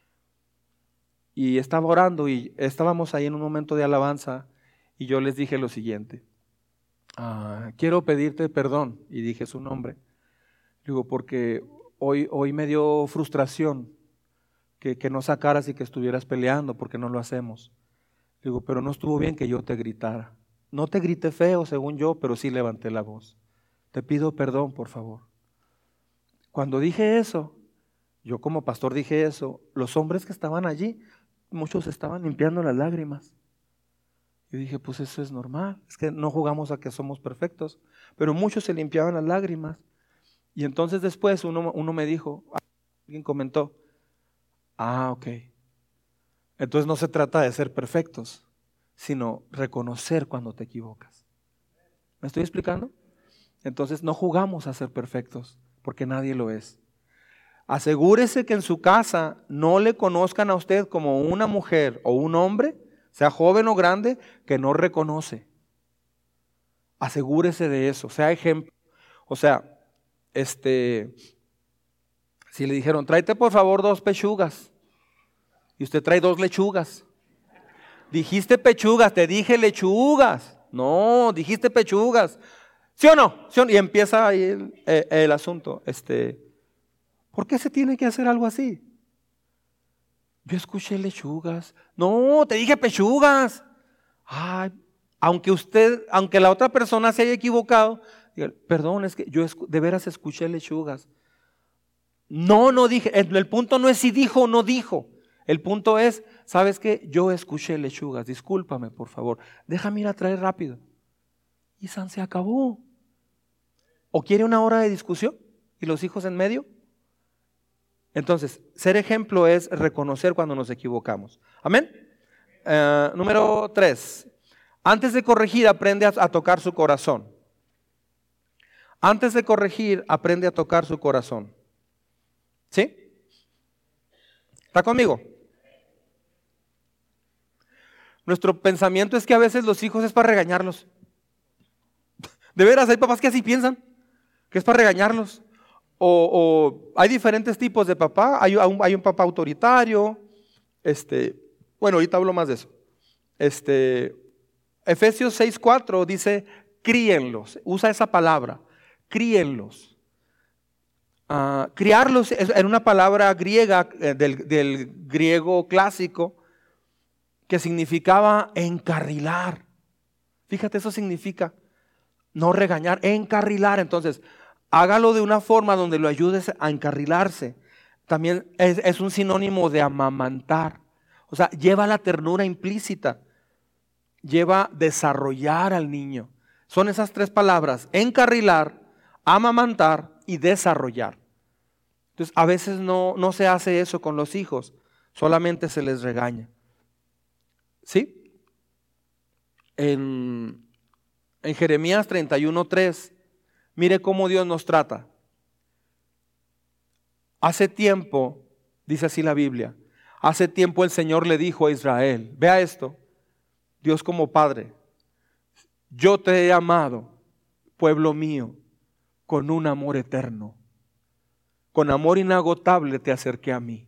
y estaba orando y estábamos ahí en un momento de alabanza y yo les dije lo siguiente, ah, quiero pedirte perdón, y dije su nombre. Digo, porque hoy, hoy me dio frustración que, que no sacaras y que estuvieras peleando porque no lo hacemos. Digo, pero no estuvo bien que yo te gritara. No te grité feo según yo, pero sí levanté la voz. Te pido perdón, por favor. Cuando dije eso, yo como pastor dije eso, los hombres que estaban allí, muchos estaban limpiando las lágrimas. Yo dije, pues eso es normal, es que no jugamos a que somos perfectos, pero muchos se limpiaban las lágrimas. Y entonces después uno, uno me dijo, alguien comentó, ah, ok, entonces no se trata de ser perfectos, sino reconocer cuando te equivocas. ¿Me estoy explicando? Entonces no jugamos a ser perfectos, porque nadie lo es. Asegúrese que en su casa no le conozcan a usted como una mujer o un hombre, sea joven o grande, que no reconoce. Asegúrese de eso, sea ejemplo. O sea, este, si le dijeron, tráete por favor dos pechugas, y usted trae dos lechugas. Dijiste pechugas, te dije lechugas. No, dijiste pechugas. ¿Sí o no? ¿Sí o no? Y empieza ahí el, el, el asunto. Este, ¿por qué se tiene que hacer algo así? Yo escuché lechugas. No, te dije pechugas. Ay, aunque usted, aunque la otra persona se haya equivocado, diga, perdón, es que yo de veras escuché lechugas. No, no dije. El, el punto no es si dijo o no dijo. El punto es, ¿sabes qué? Yo escuché lechugas. Discúlpame, por favor. Déjame ir a traer rápido. Y San se acabó. ¿O quiere una hora de discusión? ¿Y los hijos en medio? Entonces, ser ejemplo es reconocer cuando nos equivocamos. ¿Amén? Uh, número tres. Antes de corregir, aprende a, a tocar su corazón. Antes de corregir, aprende a tocar su corazón. ¿Sí? ¿Está conmigo? Nuestro pensamiento es que a veces los hijos es para regañarlos. De veras, hay papás que así piensan, que es para regañarlos. O, o hay diferentes tipos de papá. Hay un, hay un papá autoritario. Este, bueno, ahorita hablo más de eso. Este, Efesios seis cuatro dice, críenlos. Usa esa palabra, críenlos. Uh, criarlos es en una palabra griega, eh, del, del griego clásico, que significaba encarrilar. Fíjate, eso significa no regañar, encarrilar. Entonces, hágalo de una forma donde lo ayudes a encarrilarse. También es, es un sinónimo de amamantar. O sea, lleva la ternura implícita. Lleva desarrollar al niño. Son esas tres palabras, encarrilar, amamantar y desarrollar. Entonces, a veces no, no se hace eso con los hijos, solamente se les regaña. ¿Sí? En, en Jeremías treinta y uno tres, mire cómo Dios nos trata. Hace tiempo, dice así la Biblia, hace tiempo el Señor le dijo a Israel, vea esto, Dios como Padre, yo te he amado, pueblo mío, con un amor eterno, con amor inagotable te acerqué a mí.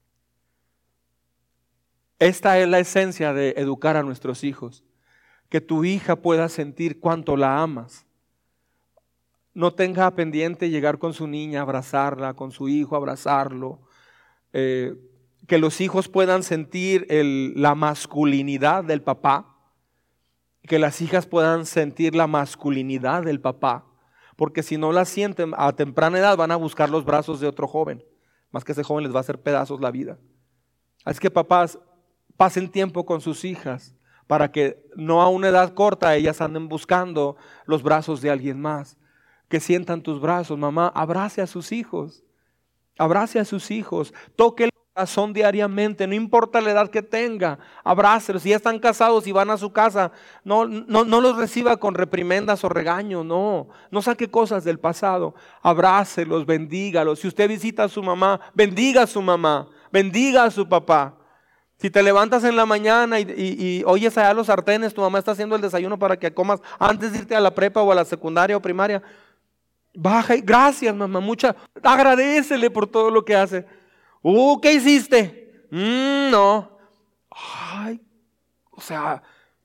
Esta es la esencia de educar a nuestros hijos, que tu hija pueda sentir cuánto la amas. No tenga pendiente llegar con su niña, abrazarla, con su hijo, abrazarlo. Eh, que los hijos puedan sentir el, la masculinidad del papá. Que las hijas puedan sentir la masculinidad del papá. Porque si no la sienten a temprana edad van a buscar los brazos de otro joven. Más que ese joven les va a hacer pedazos la vida. Así que papás, pasen tiempo con sus hijas para que no a una edad corta ellas anden buscando los brazos de alguien más. Que sientan tus brazos, mamá, abrace a sus hijos, abrace a sus hijos, toque el corazón diariamente, no importa la edad que tenga, abrácelos. Si ya están casados y van a su casa, no, no, no los reciba con reprimendas o regaños, no, no saque cosas del pasado, abrácelos, bendígalos. Si usted visita a su mamá, bendiga a su mamá, bendiga a su papá. Si te levantas en la mañana y, y, y oyes allá los sartenes, tu mamá está haciendo el desayuno para que comas antes de irte a la prepa o a la secundaria o primaria, Baja y gracias, mamá, mucha, agradécele por todo lo que hace. Uh, ¿qué hiciste? Mm, no. Ay, o sea,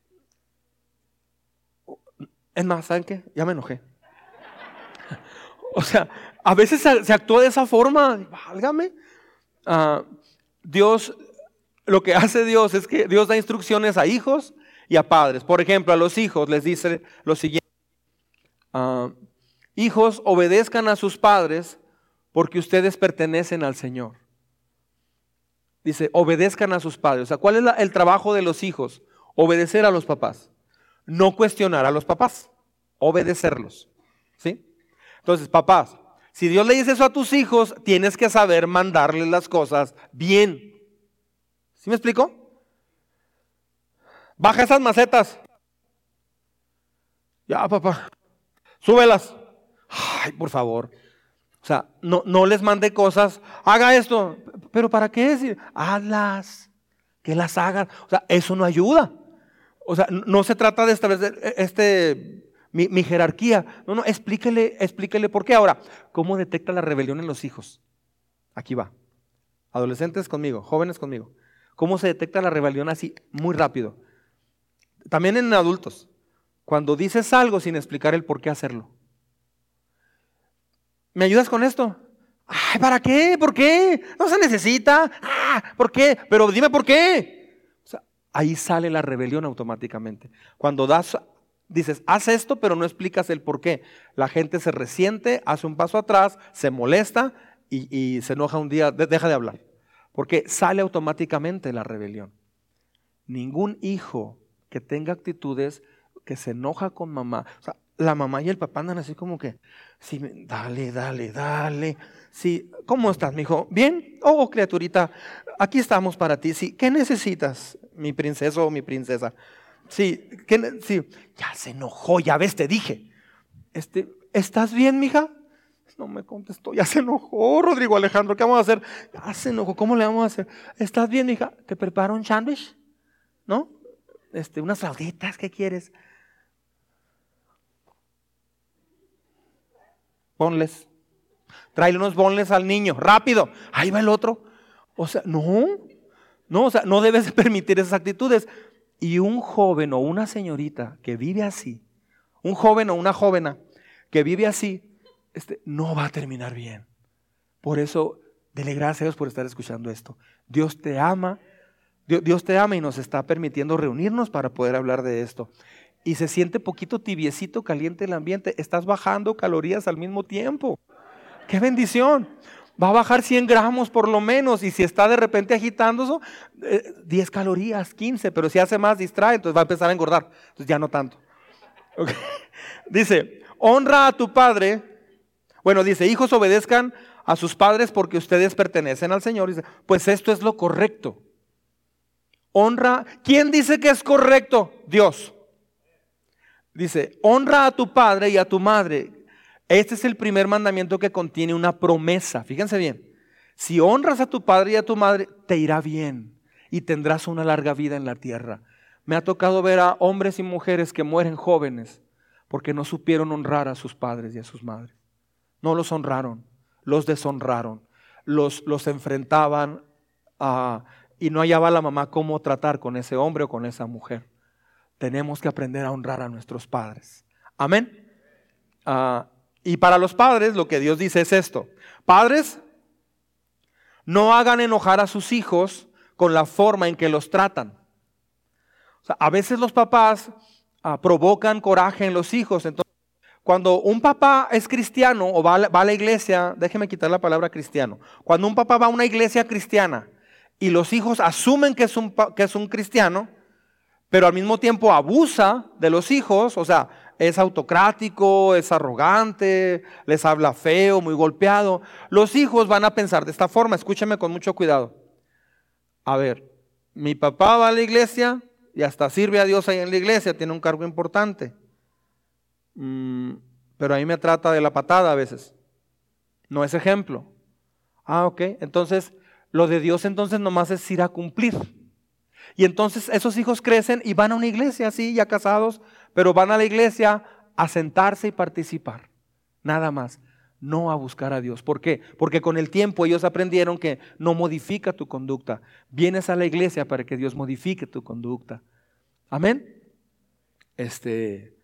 es más, ¿saben qué? Ya me enojé. O sea, a veces se, se actúa de esa forma. Válgame. Uh, Dios, lo que hace Dios es que Dios da instrucciones a hijos y a padres. Por ejemplo, a los hijos les dice lo siguiente. Uh, hijos, obedezcan a sus padres porque ustedes pertenecen al Señor. Dice, obedezcan a sus padres. O sea, ¿cuál es la, el trabajo de los hijos? Obedecer a los papás. No cuestionar a los papás. Obedecerlos. ¿Sí? Entonces, papás, si Dios le dice eso a tus hijos, tienes que saber mandarles las cosas bien. ¿Sí me explico? Baja esas macetas. Ya, papá. Súbelas. Ay, por favor. O sea, no, no les mande cosas. Haga esto. ¿Pero para qué? Hazlas. Que las hagan. O sea, eso no ayuda. O sea, no se trata de establecer este, mi, mi jerarquía. No, no, explíquele, explíquele por qué. Ahora, ¿cómo detecta la rebelión en los hijos? Aquí va. Adolescentes conmigo, jóvenes conmigo. ¿Cómo se detecta la rebelión así muy rápido? También en adultos. Cuando dices algo sin explicar el por qué hacerlo. ¿Me ayudas con esto? Ay, ¿para qué? ¿Por qué? No se necesita. Ah, ¿por qué? Pero dime por qué. O sea, ahí sale la rebelión automáticamente. Cuando das, dices, haz esto, pero no explicas el por qué. La gente se resiente, hace un paso atrás, se molesta y, y se enoja un día, de, deja de hablar. Porque sale automáticamente la rebelión. Ningún hijo que tenga actitudes que se enoja con mamá, o sea, la mamá y el papá andan así como que, sí, dale, dale, dale. Sí, ¿cómo estás, mijo? ¿Bien? Oh, criaturita, aquí estamos para ti. Sí, ¿qué necesitas, mi princeso o mi princesa? Sí, ¿qué, sí, ya se enojó, ya ves, te dije. Este, ¿estás bien, mija? No me contestó, ya se enojó, Rodrigo Alejandro, ¿qué vamos a hacer? Ya se enojó, ¿cómo le vamos a hacer? ¿Estás bien, mija? ¿Te preparo un sándwich? ¿No? Este, unas flauditas, ¿qué quieres? Bonles. Tráele unos bonles al niño, rápido. Ahí va el otro. O sea, no, no, o sea, no debes permitir esas actitudes. Y un joven o una señorita que vive así, un joven o una jovena que vive así, este, no va a terminar bien. Por eso, dele gracias a Dios por estar escuchando esto. Dios te ama, Dios, Dios te ama y nos está permitiendo reunirnos para poder hablar de esto. Y se siente poquito tibiecito, caliente el ambiente. Estás bajando calorías al mismo tiempo. ¡Qué bendición! Va a bajar cien gramos por lo menos. Y si está de repente agitándose, eh, diez calorías, quince. Pero si hace más, distrae, entonces va a empezar a engordar. Entonces ya no tanto. Okay. Dice, honra a tu padre. Bueno, dice, hijos, obedezcan a sus padres porque ustedes pertenecen al Señor. Dice, pues esto es lo correcto. Honra. ¿Quién dice que es correcto? Dios. Dice, honra a tu padre y a tu madre. Este es el primer mandamiento que contiene una promesa. Fíjense bien. Si honras a tu padre y a tu madre, te irá bien y tendrás una larga vida en la tierra. Me ha tocado ver a hombres y mujeres que mueren jóvenes porque no supieron honrar a sus padres y a sus madres. No los honraron, los deshonraron, los, los enfrentaban a, y no hallaba la mamá cómo tratar con ese hombre o con esa mujer. Tenemos que aprender a honrar a nuestros padres. Amén. Uh, y para los padres lo que Dios dice es esto. Padres, no hagan enojar a sus hijos con la forma en que los tratan. O sea, a veces los papás uh, provocan coraje en los hijos. Entonces, cuando un papá es cristiano o va a, la, va a la iglesia, déjeme quitar la palabra cristiano. Cuando un papá va a una iglesia cristiana y los hijos asumen que es un, que es un cristiano, pero al mismo tiempo abusa de los hijos, o sea, es autocrático, es arrogante, les habla feo, muy golpeado. Los hijos van a pensar de esta forma, escúchame con mucho cuidado. A ver, mi papá va a la iglesia y hasta sirve a Dios ahí en la iglesia, tiene un cargo importante. Mm, pero ahí me trata de la patada a veces. No es ejemplo. Ah, ok, entonces lo de Dios entonces nomás es ir a cumplir. Y entonces esos hijos crecen y van a una iglesia, sí, ya casados, pero van a la iglesia a sentarse y participar. nada más. No a buscar a Dios. ¿Por qué? Porque con el tiempo ellos aprendieron que no modifica tu conducta. Vienes a la iglesia para que Dios modifique tu conducta. Amén. Este,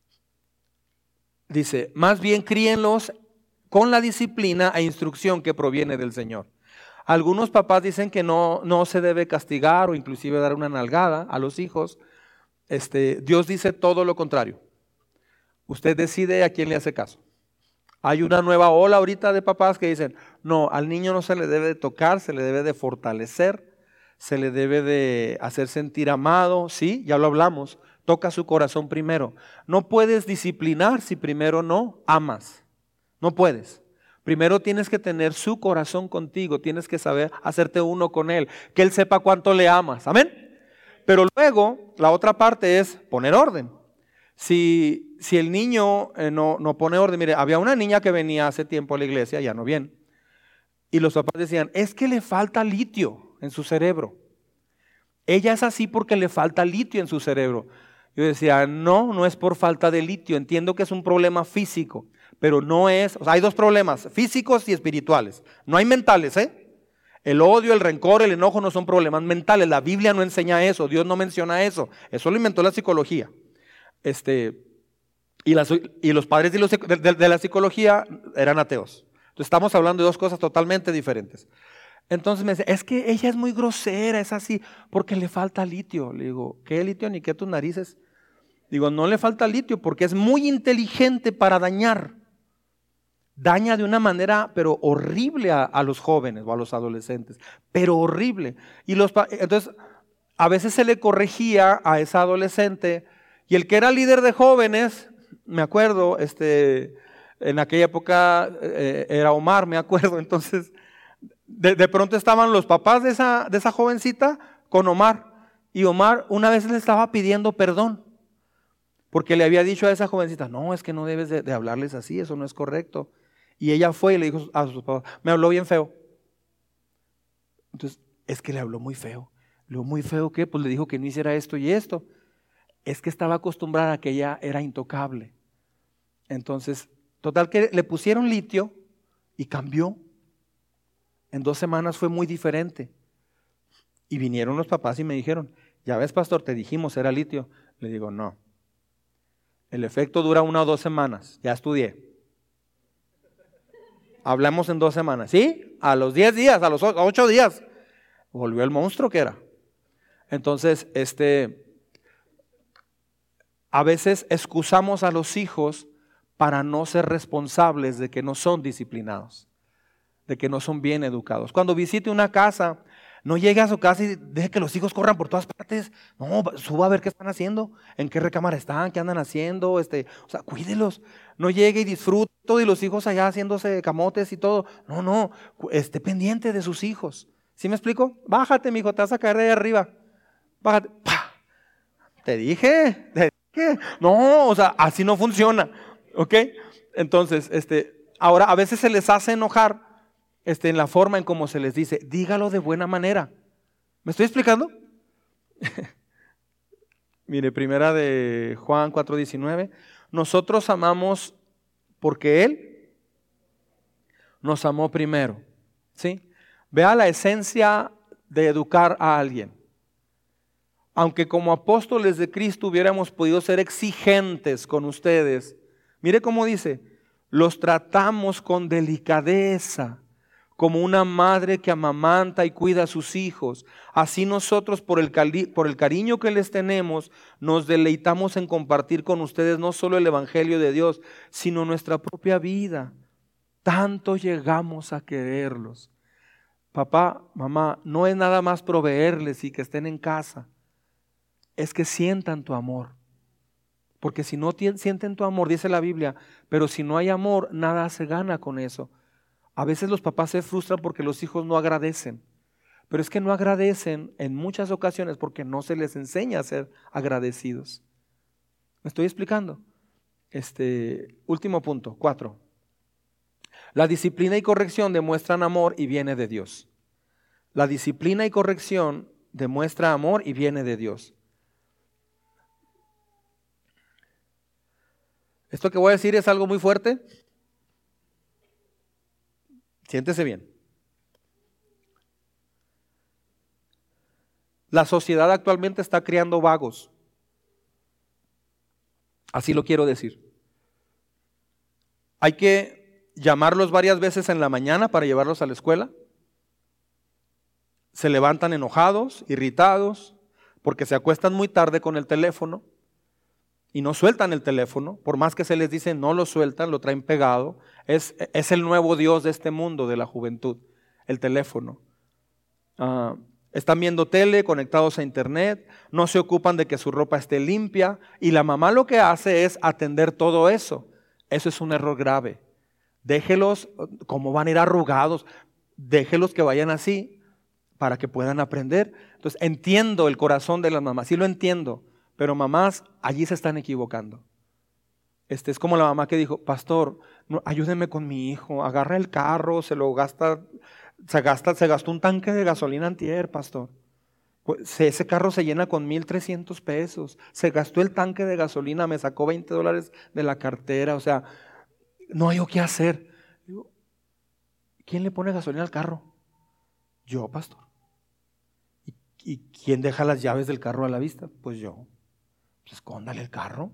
dice, más bien críenlos con la disciplina e instrucción que proviene del Señor. Algunos papás dicen que no, no se debe castigar o inclusive dar una nalgada a los hijos. Este, Dios dice todo lo contrario. Usted decide a quién le hace caso. Hay una nueva ola ahorita de papás que dicen, no, al niño no se le debe de tocar, se le debe de fortalecer, se le debe de hacer sentir amado, sí, ya lo hablamos, toca su corazón primero. No puedes disciplinar si primero no amas, no puedes. Primero tienes que tener su corazón contigo, tienes que saber hacerte uno con él, que él sepa cuánto le amas, amén. Pero luego la otra parte es poner orden. Si, si el niño eh, no, no pone orden, mire, había una niña que venía hace tiempo a la iglesia, ya no viene, y los papás decían, es que le falta litio en su cerebro. Ella es así porque le falta litio en su cerebro. Yo decía, no, no es por falta de litio, entiendo que es un problema físico, pero no es, o sea, hay dos problemas, físicos y espirituales, no hay mentales, ¿eh? El odio, el rencor, el enojo no son problemas mentales, la Biblia no enseña eso, Dios no menciona eso, eso lo inventó la psicología. Este, y, las, y los padres de, los, de, de la psicología eran ateos. Entonces estamos hablando de dos cosas totalmente diferentes. Entonces me dice, es que ella es muy grosera, es así, porque le falta litio. Le digo, ¿qué litio ni qué tus narices? Digo, no le falta litio porque es muy inteligente para dañar. Daña de una manera, pero horrible a, a los jóvenes o a los adolescentes, pero horrible. Y los, entonces, a veces se le corregía a esa adolescente. Y el que era líder de jóvenes, me acuerdo, este, en aquella época eh, era Omar, me acuerdo. Entonces, de, de pronto estaban los papás de esa, de esa jovencita con Omar. Y Omar una vez le estaba pidiendo perdón, porque le había dicho a esa jovencita, no, es que no debes de, de hablarles así, eso no es correcto. Y ella fue y le dijo a sus papás, me habló bien feo. Entonces, es que le habló muy feo. ¿Le habló muy feo qué? Pues le dijo que no hiciera esto y esto. Es que estaba acostumbrada a que ella era intocable. Entonces, total que le pusieron litio y cambió. En dos semanas fue muy diferente. Y vinieron los papás y me dijeron, ya ves pastor, te dijimos era litio. Le digo, no. El efecto dura una o dos semanas, ya estudié. Hablamos en dos semanas, ¿sí? A los diez días, a los ocho días, volvió el monstruo que era. Entonces, este... a veces excusamos a los hijos para no ser responsables de que no son disciplinados, de que no son bien educados. Cuando visite una casa, no llegue a su casa y deje que los hijos corran por todas partes. No, suba a ver qué están haciendo, en qué recámara están, qué andan haciendo. Este, o sea, cuídelos. No llegue y disfrute y los hijos allá haciéndose camotes y todo. No, no, esté pendiente de sus hijos. ¿Sí me explico? Bájate, mijo, te vas a caer de ahí arriba. Bájate. ¡Pah! Te dije, te ¿qué? No, o sea, así no funciona, ¿ok? Entonces, este, ahora a veces se les hace enojar este, en la forma en cómo se les dice, dígalo de buena manera. ¿Me estoy explicando? Mire, primera de Juan cuatro diecinueve, nosotros amamos porque Él nos amó primero, ¿sí? Vea la esencia de educar a alguien. Aunque como apóstoles de Cristo hubiéramos podido ser exigentes con ustedes, mire cómo dice, los tratamos con delicadeza, como una madre que amamanta y cuida a sus hijos. Así nosotros, por el, cari- por el cariño que les tenemos, nos deleitamos en compartir con ustedes no solo el Evangelio de Dios, sino nuestra propia vida. Tanto llegamos a quererlos. Papá, mamá, no es nada más proveerles y que estén en casa. Es que sientan tu amor. Porque si no sienten tu amor, dice la Biblia, pero si no hay amor, nada se gana con eso. A veces los papás se frustran porque los hijos no agradecen. Pero es que no agradecen en muchas ocasiones porque no se les enseña a ser agradecidos. ¿Me estoy explicando? Este, último punto, cuatro. La disciplina y corrección demuestran amor y viene de Dios. La disciplina y corrección demuestra amor y viene de Dios. Esto que voy a decir es algo muy fuerte, Siéntese bien. La sociedad actualmente está criando vagos. Así lo quiero decir. Hay que llamarlos varias veces en la mañana para llevarlos a la escuela. Se levantan enojados, irritados, porque se acuestan muy tarde con el teléfono y no sueltan el teléfono. Por más que se les dice, no lo sueltan, lo traen pegado. Es, es el nuevo Dios de este mundo, de la juventud, el teléfono. Uh, están viendo tele, conectados a internet, no se ocupan de que su ropa esté limpia, y la mamá lo que hace es atender todo eso. Eso es un error grave. Déjelos, como van a ir arrugados, déjelos que vayan así, para que puedan aprender. Entonces entiendo el corazón de las mamás, sí lo entiendo, pero mamás allí se están equivocando. Este es como la mamá que dijo, pastor, no, ayúdeme con mi hijo, agarra el carro, se lo gasta, se gasta, se gastó un tanque de gasolina antier, pastor. Pues ese carro se llena con mil trescientos pesos, se gastó el tanque de gasolina, me sacó veinte dólares de la cartera, o sea, no hay o qué hacer. Digo, ¿quién le pone gasolina al carro? Yo, pastor. ¿Y quién deja las llaves del carro a la vista? Pues yo. Pues escóndale el carro.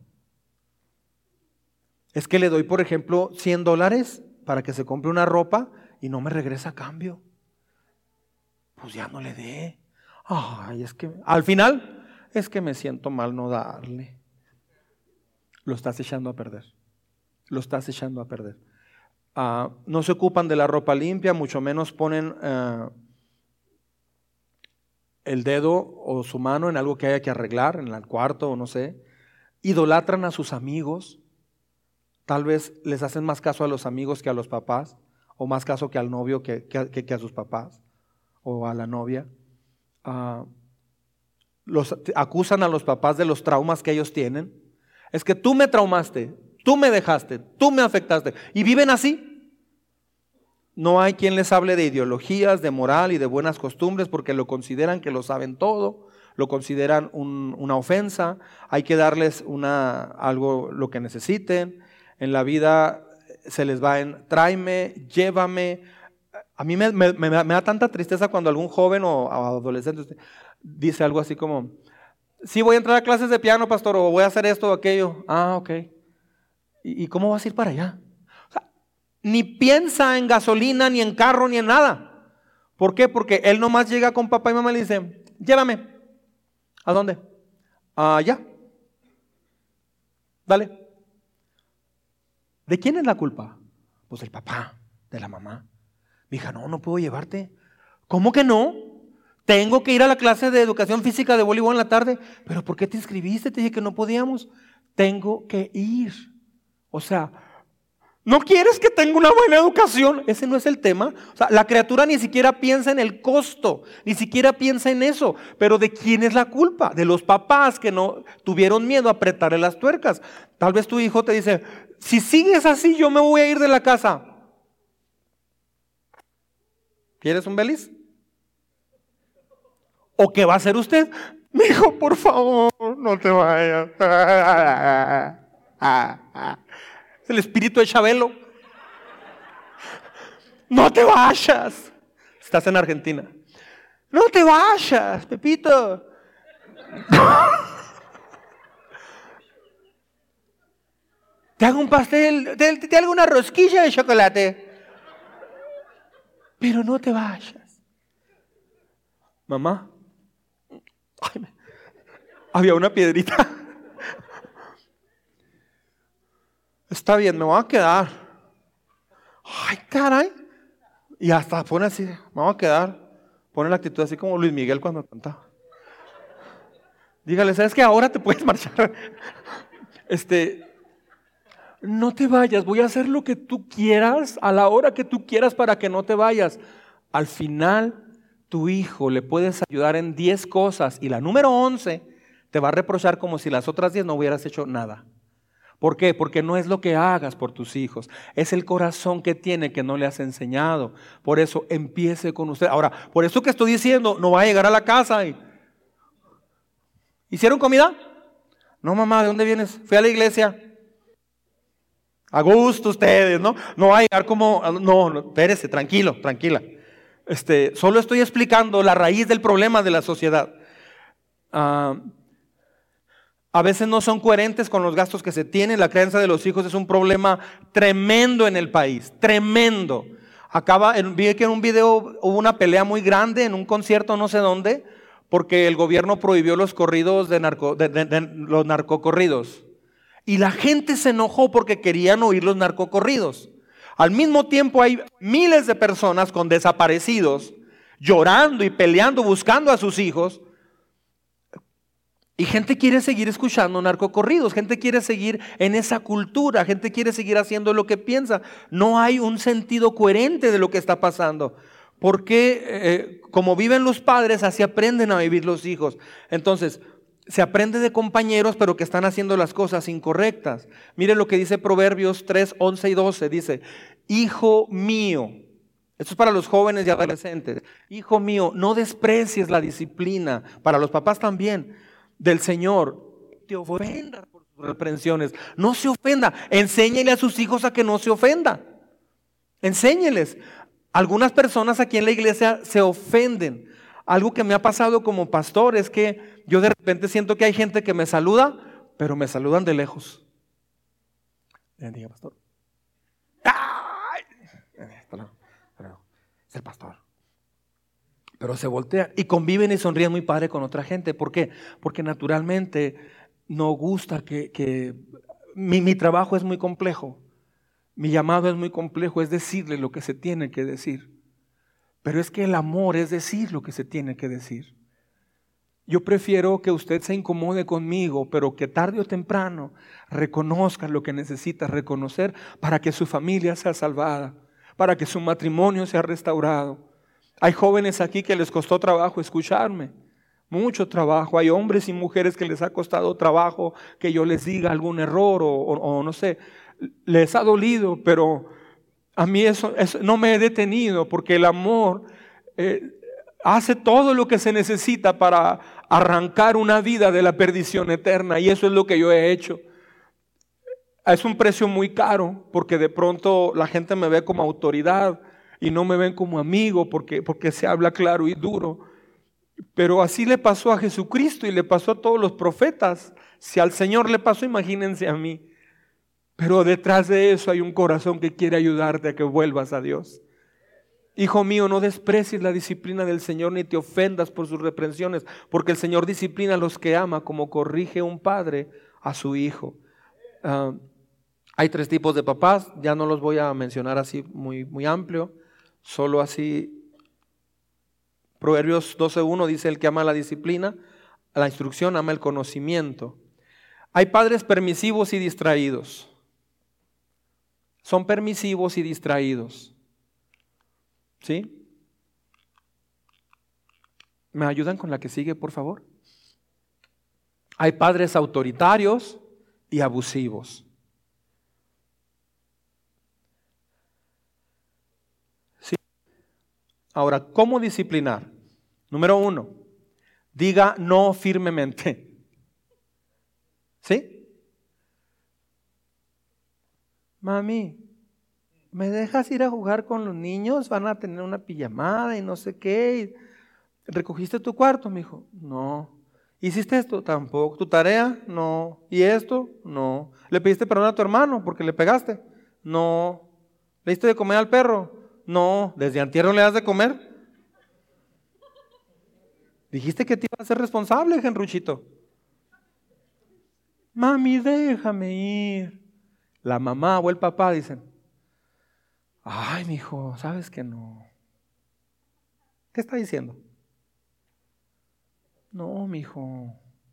Es que le doy, por ejemplo, cien dólares para que se compre una ropa y no me regresa a cambio. Pues ya no le dé. Ay, es que al final es que me siento mal no darle. Lo estás echando a perder. Lo estás echando a perder. Uh, no se ocupan de la ropa limpia, mucho menos ponen uh, el dedo o su mano en algo que haya que arreglar, en el cuarto o no sé. Idolatran a sus amigos. Tal vez les hacen más caso a los amigos que a los papás, o más caso que al novio que, que, que, que a sus papás, o a la novia. Uh, los, acusan a los papás de los traumas que ellos tienen. Es que tú me traumaste, tú me dejaste, tú me afectaste. Y viven así. No hay quien les hable de ideologías, de moral y de buenas costumbres, porque lo consideran que lo saben todo, lo consideran un, una ofensa. Hay que darles una, algo, lo que necesiten. En la vida se les va en tráeme, llévame. A mí me, me, me, me da tanta tristeza cuando algún joven o, o adolescente dice algo así como, sí, voy a entrar a clases de piano, pastor, o voy a hacer esto o aquello. Ah, ok. ¿Y, y cómo vas a ir para allá? Ni piensa en gasolina, ni en carro, ni en nada. ¿Por qué? Porque él nomás llega con papá y mamá y le dice, llévame. ¿A dónde? Allá. Dale. ¿De quién es la culpa? Pues del papá, de la mamá. Mi hija, no, no puedo llevarte. ¿Cómo que no? Tengo que ir a la clase de educación física de voleibol en la tarde. ¿Pero por qué te inscribiste? Te dije que no podíamos. Tengo que ir. O sea, ¿no quieres que tenga una buena educación? Ese no es el tema. O sea, la criatura ni siquiera piensa en el costo, ni siquiera piensa en eso. Pero ¿de quién es la culpa? De los papás que no tuvieron miedo a apretarle las tuercas. Tal vez tu hijo te dice, si sigues así yo me voy a ir de la casa. ¿Quieres un Belis? ¿O qué va a hacer usted? Mi hijo, por favor, no te vayas. El espíritu de Chabelo. No te vayas. Estás en Argentina. No te vayas, Pepito. Te hago un pastel, te, te hago una rosquilla de chocolate. Pero no te vayas. Mamá. Ay, me... Había una piedrita. Está bien, me voy a quedar. Ay, caray. Y hasta pone así, me voy a quedar. Pone la actitud así como Luis Miguel cuando cantaba. Dígale, ¿sabes qué? Ahora te puedes marchar. Este, no te vayas, voy a hacer lo que tú quieras a la hora que tú quieras para que no te vayas. Al final, tu hijo le puedes ayudar en diez cosas y la número once te va a reprochar como si las otras diez no hubieras hecho nada. ¿Por qué? Porque no es lo que hagas por tus hijos, es el corazón que tiene que no le has enseñado. Por eso empiece con usted. Ahora, por eso que estoy diciendo, no va a llegar a la casa y... ¿Hicieron comida? No, mamá, ¿de dónde vienes? Fui a la iglesia. A gusto ustedes, ¿no? No va a llegar como, no, no, espérese, tranquilo, tranquila. Este, solo estoy explicando la raíz del problema de la sociedad. Uh, a veces no son coherentes con los gastos que se tienen. La crianza de los hijos es un problema tremendo en el país, tremendo. Acaba, vi que en un video hubo una pelea muy grande en un concierto no sé dónde, porque el gobierno prohibió los corridos de narco, de, de, de, los narcocorridos. Y la gente se enojó porque querían oír los narcocorridos. Al mismo tiempo hay miles de personas con desaparecidos llorando y peleando, buscando a sus hijos. Y gente quiere seguir escuchando narcocorridos, gente quiere seguir en esa cultura, gente quiere seguir haciendo lo que piensa. No hay un sentido coherente de lo que está pasando. Porque eh, como viven los padres, así aprenden a vivir los hijos. Entonces, se aprende de compañeros, pero que están haciendo las cosas incorrectas. Mire lo que dice Proverbios tres, once y doce. Dice, hijo mío, esto es para los jóvenes y adolescentes. Hijo mío, no desprecies la disciplina, para los papás también, del Señor. Te ofendas por sus reprensiones. No se ofenda. Enséñele a sus hijos a que no se ofenda. Enséñeles. Algunas personas aquí en la iglesia se ofenden. Algo que me ha pasado como pastor es que yo de repente siento que hay gente que me saluda, pero me saludan de lejos. Bendiga, pastor. ¡Ay! Es el pastor. Pero se voltea y conviven y sonríen muy padre con otra gente. ¿Por qué? Porque naturalmente no gusta que, que mi, mi trabajo es muy complejo. Mi llamado es muy complejo, es decirle lo que se tiene que decir. Pero es que el amor es decir lo que se tiene que decir. Yo prefiero que usted se incomode conmigo, pero que tarde o temprano reconozca lo que necesita reconocer para que su familia sea salvada, para que su matrimonio sea restaurado. Hay jóvenes aquí que les costó trabajo escucharme, mucho trabajo. Hay hombres y mujeres que les ha costado trabajo que yo les diga algún error o, o, o no sé, les ha dolido, pero a mí eso, eso no me he detenido, porque el amor eh, hace todo lo que se necesita para arrancar una vida de la perdición eterna, y eso es lo que yo he hecho. Es un precio muy caro, porque de pronto la gente me ve como autoridad y no me ven como amigo, porque, porque se habla claro y duro. Pero así le pasó a Jesucristo y le pasó a todos los profetas. Si al Señor le pasó, imagínense a mí. Pero detrás de eso hay un corazón que quiere ayudarte a que vuelvas a Dios. Hijo mío, no desprecies la disciplina del Señor ni te ofendas por sus reprensiones, porque el Señor disciplina a los que ama como corrige un padre a su hijo. Uh, hay tres tipos de papás, ya no los voy a mencionar así muy, muy amplio, solo así. Proverbios doce uno dice: el que ama la disciplina, la instrucción, ama el conocimiento. Hay padres permisivos y distraídos. Son permisivos y distraídos. ¿Sí? ¿Me ayudan con la que sigue, por favor? Hay padres autoritarios y abusivos. ¿Sí? Ahora, ¿cómo disciplinar? Número uno, diga no firmemente. ¿Sí? Mami, ¿me dejas ir a jugar con los niños? Van a tener una pijamada y no sé qué. ¿Recogiste tu cuarto, mijo? No. ¿Hiciste esto? Tampoco. ¿Tu tarea? No. ¿Y esto? No. ¿Le pediste perdón a tu hermano porque le pegaste? No. ¿Le diste de comer al perro? No. ¿Desde antier no le das de comer? Dijiste que te ibas a ser responsable, Genruchito. Mami, déjame ir. La mamá o el papá dicen: ay, mijo, ¿sabes que no? ¿Qué está diciendo? No, mijo.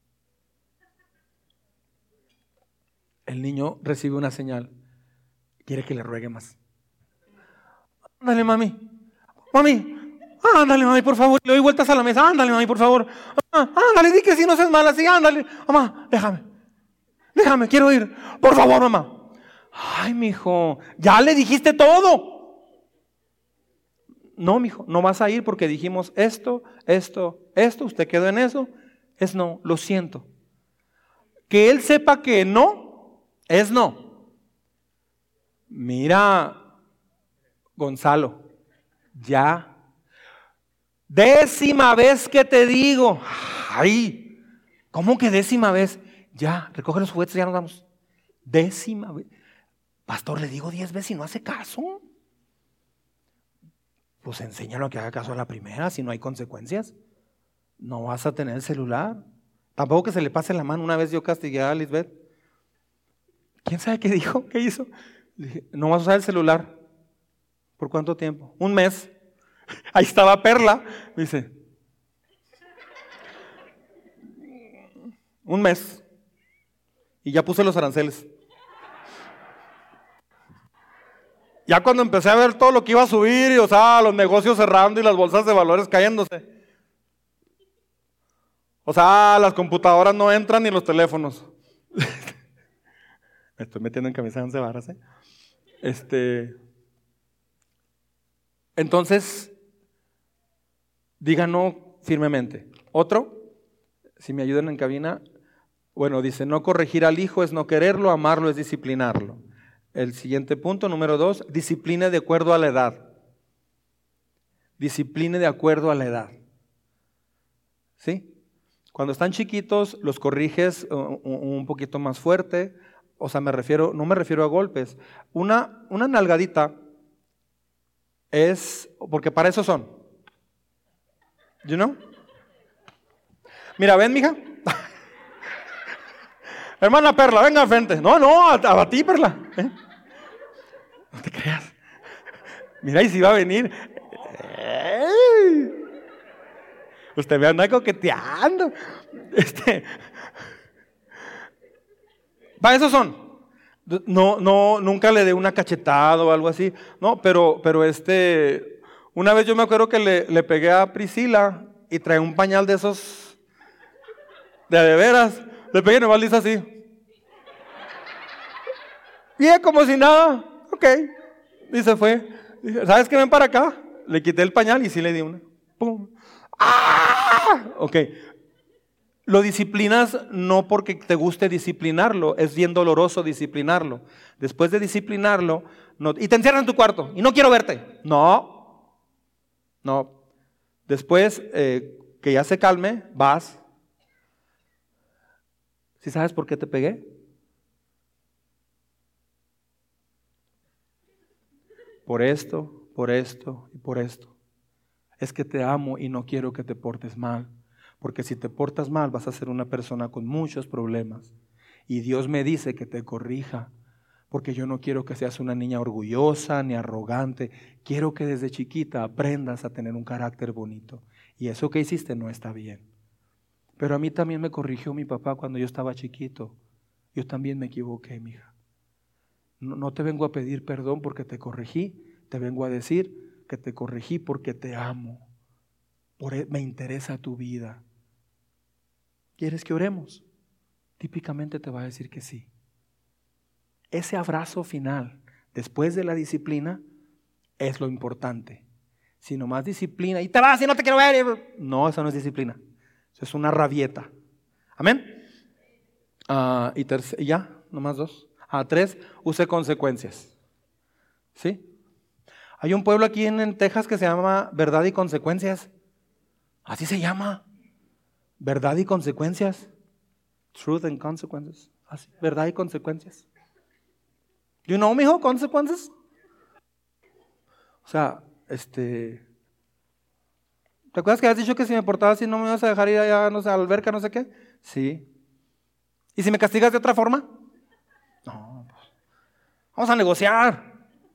El niño recibe una señal. Quiere que le ruegue más. Ándale, mami. Mami. Ándale, mami, por favor. Le doy vueltas a la mesa. Ándale, mami, por favor. Ándale, di que si no seas mala, sí, ándale. Mamá, déjame. Déjame, quiero ir. Por favor, mamá. Ay, mijo, ya le dijiste todo. No, mijo, no vas a ir porque dijimos esto, esto, esto. Usted quedó en eso. Es no, lo siento. Que él sepa que no, es no. Mira, Gonzalo, ya. Décima vez que te digo. Ay, ¿cómo que décima vez? Ya, recoge los juguetes, ya nos vamos. Décima vez. Pastor, le digo diez veces y no hace caso. Pues enséñalo a que haga caso a la primera, si no hay consecuencias. No vas a tener el celular. Tampoco que se le pase la mano. Una vez yo castigué a Lisbeth. ¿Quién sabe qué dijo? ¿Qué hizo? Le dije, no vas a usar el celular. ¿Por cuánto tiempo? Un mes. Ahí estaba Perla. Me dice, un mes. Y ya puse los aranceles. Ya cuando empecé a ver todo lo que iba a subir, y, o sea, los negocios cerrando y las bolsas de valores cayéndose. O sea, las computadoras no entran ni los teléfonos. Me estoy metiendo en camisa de once varas, ¿eh? Este, entonces, diga no firmemente. Otro, si me ayudan en cabina, bueno, dice, no corregir al hijo es no quererlo, amarlo es disciplinarlo. El siguiente punto, número dos, discipline de acuerdo a la edad. Discipline de acuerdo a la edad. ¿Sí? Cuando están chiquitos, los corriges un, un poquito más fuerte. O sea, me refiero, no me refiero a golpes. Una, una nalgadita es, porque para eso son. ¿You know? Mira, ven, mija. Hermana Perla, venga al frente. No, no, a, a ti, Perla. ¿Eh? No te creas. Mira, y si va a venir. ¡Ey! Usted me anda coqueteando. Este. Para eso son. No, no, nunca le dé una cachetada o algo así. No, pero, pero este. Una vez yo me acuerdo que le, le pegué a Priscila y trae un pañal de esos. De de veras. Le pegué y nomás le hice así. Y ella como si nada. Ok. Y se fue. Dije, ¿sabes qué? Ven para acá. Le quité el pañal y sí le di una. ¡Pum! ¡Ah! Ok. Lo disciplinas no porque te guste disciplinarlo. Es bien doloroso disciplinarlo. Después de disciplinarlo, no, y te encierran en tu cuarto y no quiero verte. No. No. Después, eh, que ya se calme, vas. ¿Sí sabes por qué te pegué? Por esto, por esto y por esto. Es que te amo y no quiero que te portes mal. Porque si te portas mal vas a ser una persona con muchos problemas. Y Dios me dice que te corrija. Porque yo no quiero que seas una niña orgullosa ni arrogante. Quiero que desde chiquita aprendas a tener un carácter bonito. Y eso que hiciste no está bien. Pero a mí también me corrigió mi papá cuando yo estaba chiquito. Yo también me equivoqué, mija. No, no te vengo a pedir perdón porque te corregí. Te vengo a decir que te corregí porque te amo. Por, me interesa tu vida. ¿Quieres que oremos? Típicamente te va a decir que sí. Ese abrazo final, después de la disciplina, es lo importante. Si nomás disciplina y te vas y no te quiero ver. No, eso no es disciplina. Eso es una rabieta. Amén. Uh, y, terc- y ya, nomás dos. Ah, tres, use consecuencias. ¿Sí? Hay un pueblo aquí en, en Texas que se llama Verdad y Consecuencias. Así se llama. Verdad y consecuencias. Truth and consequences. Así, verdad y consecuencias. You know, mijo, consequences. O sea, este. ¿Te acuerdas que has dicho que si me portaba así no me ibas a dejar ir allá, no sé, a la alberca, no sé qué? Sí. ¿Y si me castigas de otra forma? No, pues. Vamos a negociar.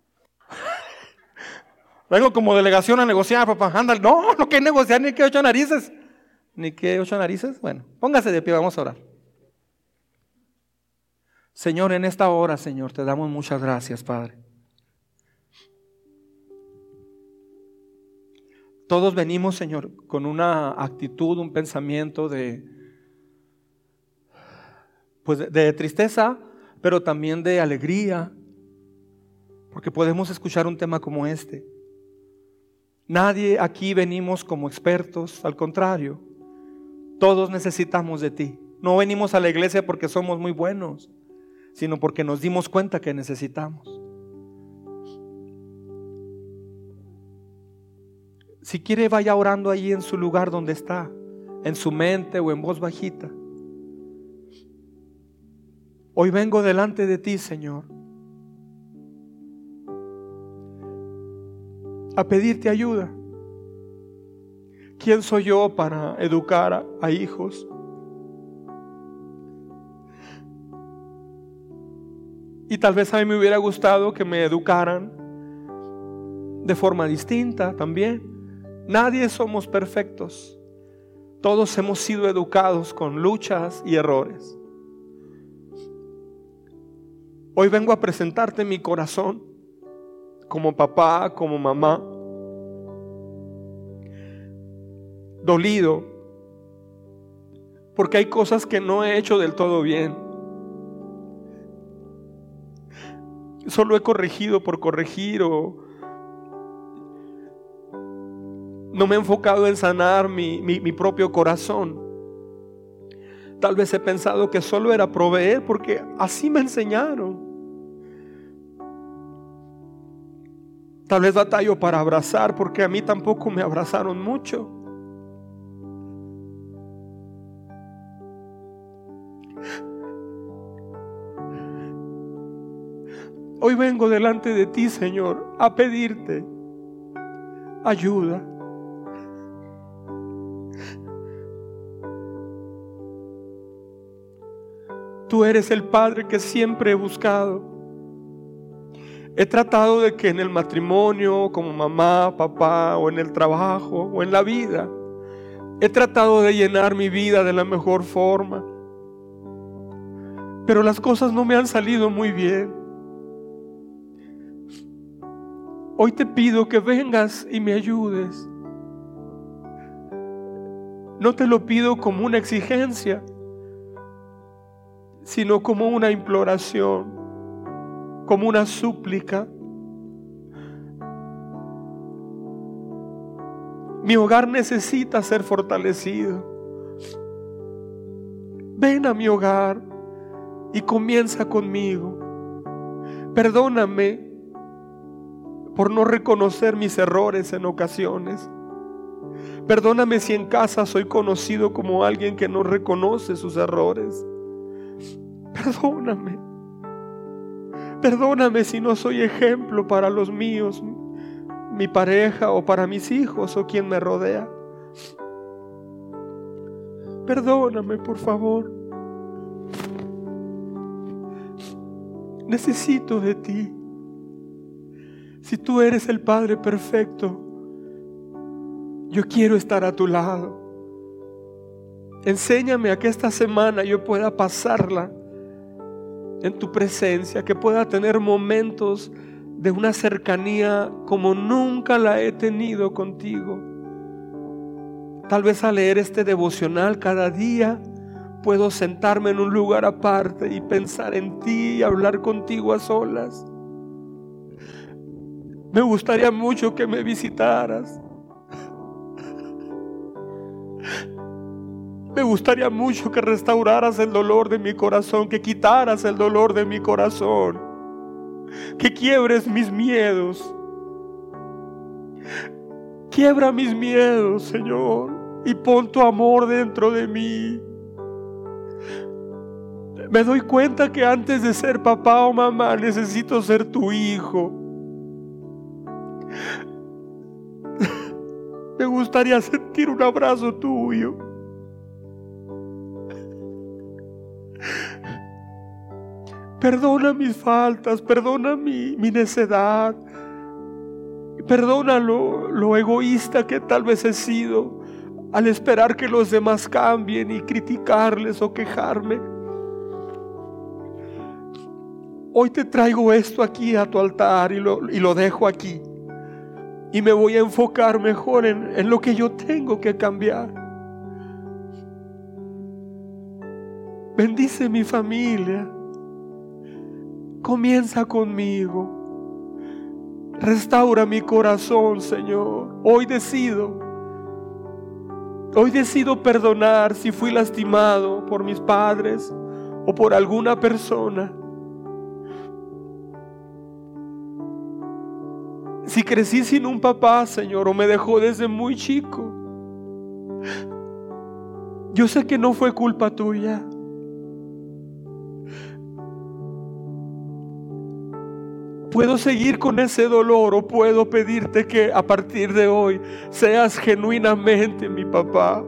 Vengo como delegación a negociar, papá. Ándale. No, no que negociar, ni que ocho narices. Ni que ocho narices. Bueno, póngase de pie, vamos a orar. Señor, en esta hora, Señor, te damos muchas gracias, Padre. Todos venimos, Señor, con una actitud, un pensamiento de, pues de, de tristeza, pero también de alegría, porque podemos escuchar un tema como este. Nadie aquí venimos como expertos, al contrario, todos necesitamos de ti. No venimos a la iglesia porque somos muy buenos, sino porque nos dimos cuenta que necesitamos. Si quiere, vaya orando ahí en su lugar donde está, en su mente o en voz bajita. Hoy vengo delante de ti, Señor, a pedirte ayuda. ¿Quién soy yo para educar a, a hijos? Y tal vez a mí me hubiera gustado que me educaran de forma distinta también. Nadie somos perfectos. Todos hemos sido educados con luchas y errores. Hoy vengo a presentarte mi corazón como papá, como mamá, dolido, porque hay cosas que no he hecho del todo bien. Solo he corregido por corregir, o no me he enfocado en sanar mi, mi, mi propio corazón. Tal vez he pensado que solo era proveer porque así me enseñaron. Tal vez batallo para abrazar porque a mí tampoco me abrazaron mucho. Hoy vengo delante de ti, Señor, a pedirte ayuda. Tú eres el Padre que siempre he buscado. He tratado de que en el matrimonio, como mamá, papá, o en el trabajo, o en la vida, he tratado de llenar mi vida de la mejor forma. Pero las cosas no me han salido muy bien. Hoy te pido que vengas y me ayudes. No te lo pido como una exigencia, sino como una imploración, como una súplica. Mi hogar necesita ser fortalecido. Ven a mi hogar y comienza conmigo. Perdóname por no reconocer mis errores en ocasiones. Perdóname si en casa soy conocido como alguien que no reconoce sus errores. Perdóname. Perdóname si no soy ejemplo para los míos, mi pareja, o para mis hijos, o quien me rodea. Perdóname, por favor. Necesito de ti. Si tú eres el Padre perfecto, yo quiero estar a tu lado. Enséñame a que esta semana yo pueda pasarla en tu presencia, que pueda tener momentos de una cercanía como nunca la he tenido contigo. Tal vez al leer este devocional cada día puedo sentarme en un lugar aparte y pensar en ti y hablar contigo a solas. Me gustaría mucho que me visitaras. Me gustaría mucho que restauraras el dolor de mi corazón, que quitaras el dolor de mi corazón, que quiebres mis miedos. Quiebra mis miedos, Señor, y pon tu amor dentro de mí. Me doy cuenta que antes de ser papá o mamá necesito ser tu hijo. Me gustaría sentir un abrazo tuyo. Perdona mis faltas, perdona mi, mi necedad, perdona lo, lo egoísta que tal vez he sido al esperar que los demás cambien y criticarles o quejarme. Hoy te traigo esto aquí a tu altar y lo, y lo dejo aquí. Y me voy a enfocar mejor en, en lo que yo tengo que cambiar. Bendice mi familia. Comienza conmigo. Restaura mi corazón, Señor. Hoy decido. Hoy decido perdonar si fui lastimado por mis padres o por alguna persona. si crecí sin un papá, Señor, o me dejó desde muy chico, yo sé que no fue culpa tuya. Puedo seguir con ese dolor o puedo pedirte que a partir de hoy seas genuinamente mi papá.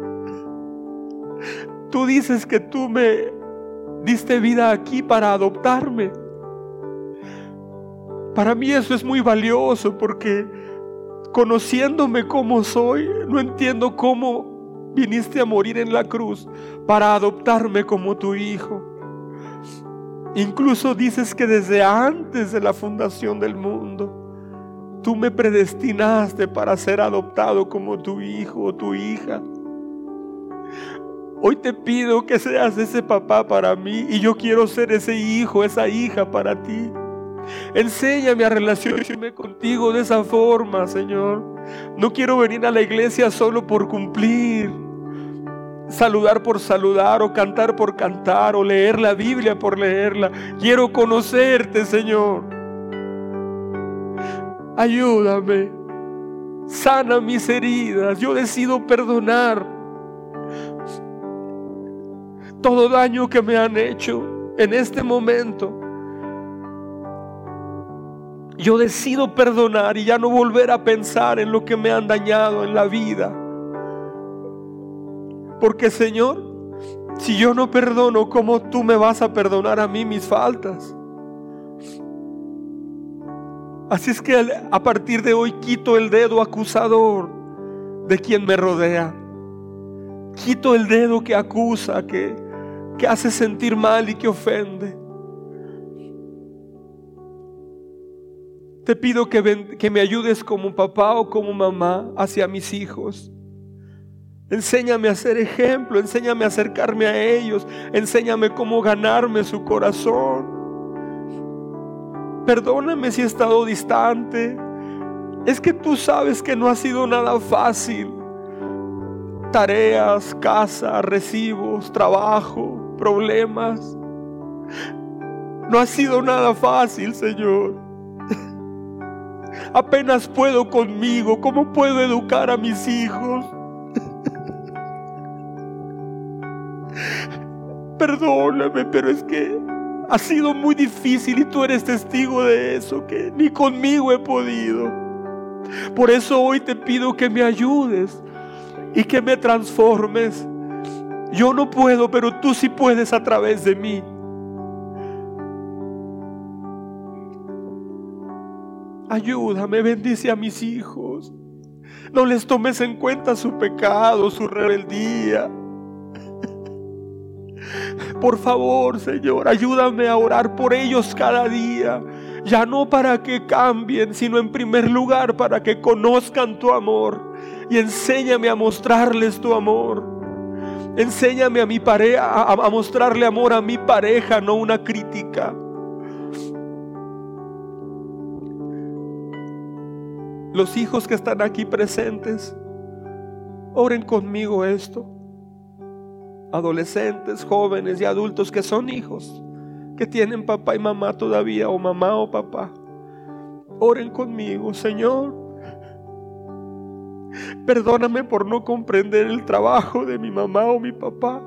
Tú dices que tú me diste vida aquí para adoptarme. Para mí eso es muy valioso porque conociéndome como soy, no entiendo cómo viniste a morir en la cruz para adoptarme como tu hijo. Incluso dices que desde antes de la fundación del mundo, tú me predestinaste para ser adoptado como tu hijo o tu hija. Hoy te pido que seas ese papá para mí y yo quiero ser ese hijo, esa hija para ti. Enséñame a relacionarme contigo de esa forma, Señor. No quiero venir a la iglesia solo por cumplir, saludar por saludar, o cantar por cantar, o leer la Biblia por leerla. Quiero conocerte, Señor. Ayúdame, sana mis heridas. Yo decido perdonar todo daño que me han hecho en este momento. Yo decido perdonar y ya no volver a pensar en lo que me han dañado en la vida. Porque, Señor, si yo no perdono, ¿cómo tú me vas a perdonar a mí mis faltas? Así es que a partir de hoy quito el dedo acusador de quien me rodea. Quito el dedo que acusa, que, que hace sentir mal y que ofende. Te pido que, ven, que me ayudes como papá o como mamá hacia mis hijos. Enséñame a ser ejemplo, enséñame a acercarme a ellos, enséñame cómo ganarme su corazón. Perdóname si he estado distante. Es que tú sabes que no ha sido nada fácil. Tareas, casa, recibos, trabajo, problemas. No ha sido nada fácil, Señor. Apenas puedo conmigo. ¿Cómo puedo educar a mis hijos? Perdóname, pero es que ha sido muy difícil y tú eres testigo de eso, que ni conmigo he podido. Por eso hoy te pido que me ayudes y que me transformes. Yo no puedo, pero tú sí puedes a través de mí. Ayúdame, bendice a mis hijos. No les tomes en cuenta su pecado, su rebeldía. Por favor, Señor, ayúdame a orar por ellos cada día. Ya no para que cambien, sino en primer lugar para que conozcan tu amor. Y enséñame a mostrarles tu amor. Enséñame a mi pareja, a, a mostrarle amor a mi pareja, no una crítica. Los hijos que están aquí presentes, oren conmigo esto. Adolescentes, jóvenes y adultos que son hijos, que tienen papá y mamá todavía, o mamá o papá, oren conmigo. Señor, perdóname por no comprender el trabajo de mi mamá o mi papá,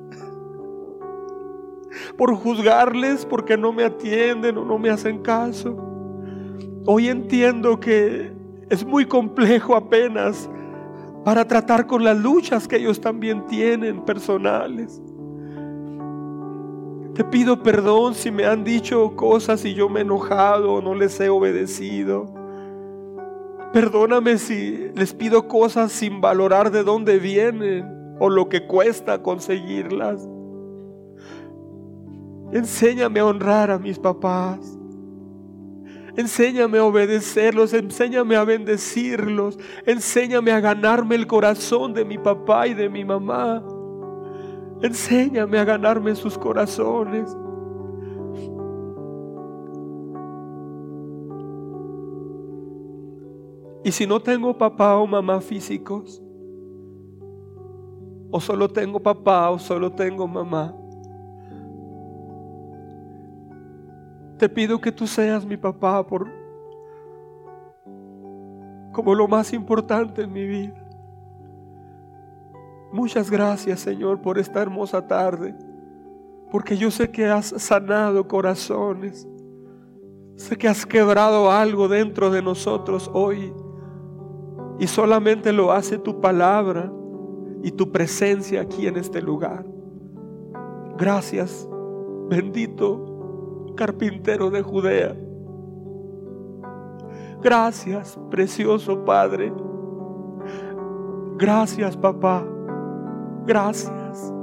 por juzgarles porque no me atienden o no me hacen caso. Hoy entiendo que es muy complejo apenas para tratar con las luchas que ellos también tienen personales. Te pido perdón si me han dicho cosas y yo me he enojado o no les he obedecido. Perdóname si les pido cosas sin valorar de dónde vienen o lo que cuesta conseguirlas. Enséñame a honrar a mis papás. Enséñame a obedecerlos, enséñame a bendecirlos, enséñame a ganarme el corazón de mi papá y de mi mamá. Enséñame a ganarme sus corazones. Y si no tengo papá o mamá físicos, o solo tengo papá o solo tengo mamá, te pido que tú seas mi papá por, como lo más importante en mi vida. Muchas gracias, Señor, por esta hermosa tarde, porque yo sé que has sanado corazones. Sé que has quebrado algo dentro de nosotros hoy, y solamente lo hace tu palabra y tu presencia aquí en este lugar. Gracias, bendito carpintero de Judea. Gracias, precioso Padre. Gracias, papá. Gracias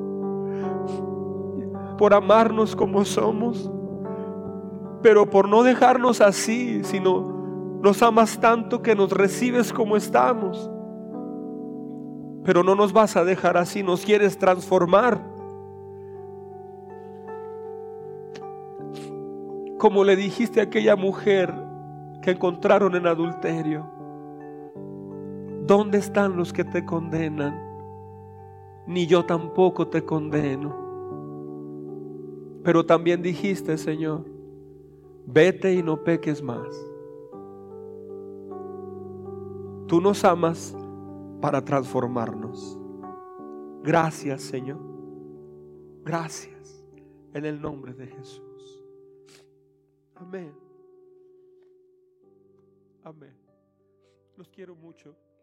por amarnos como somos, pero por no dejarnos así, sino nos amas tanto que nos recibes como estamos. Pero no nos vas a dejar así, nos quieres transformar. Como le dijiste a aquella mujer que encontraron en adulterio: ¿dónde están los que te condenan? Ni yo tampoco te condeno. Pero también dijiste, Señor, vete y no peques más. Tú nos amas para transformarnos. Gracias, Señor. Gracias. En el nombre de Jesús. Amén. Amén. Los quiero mucho.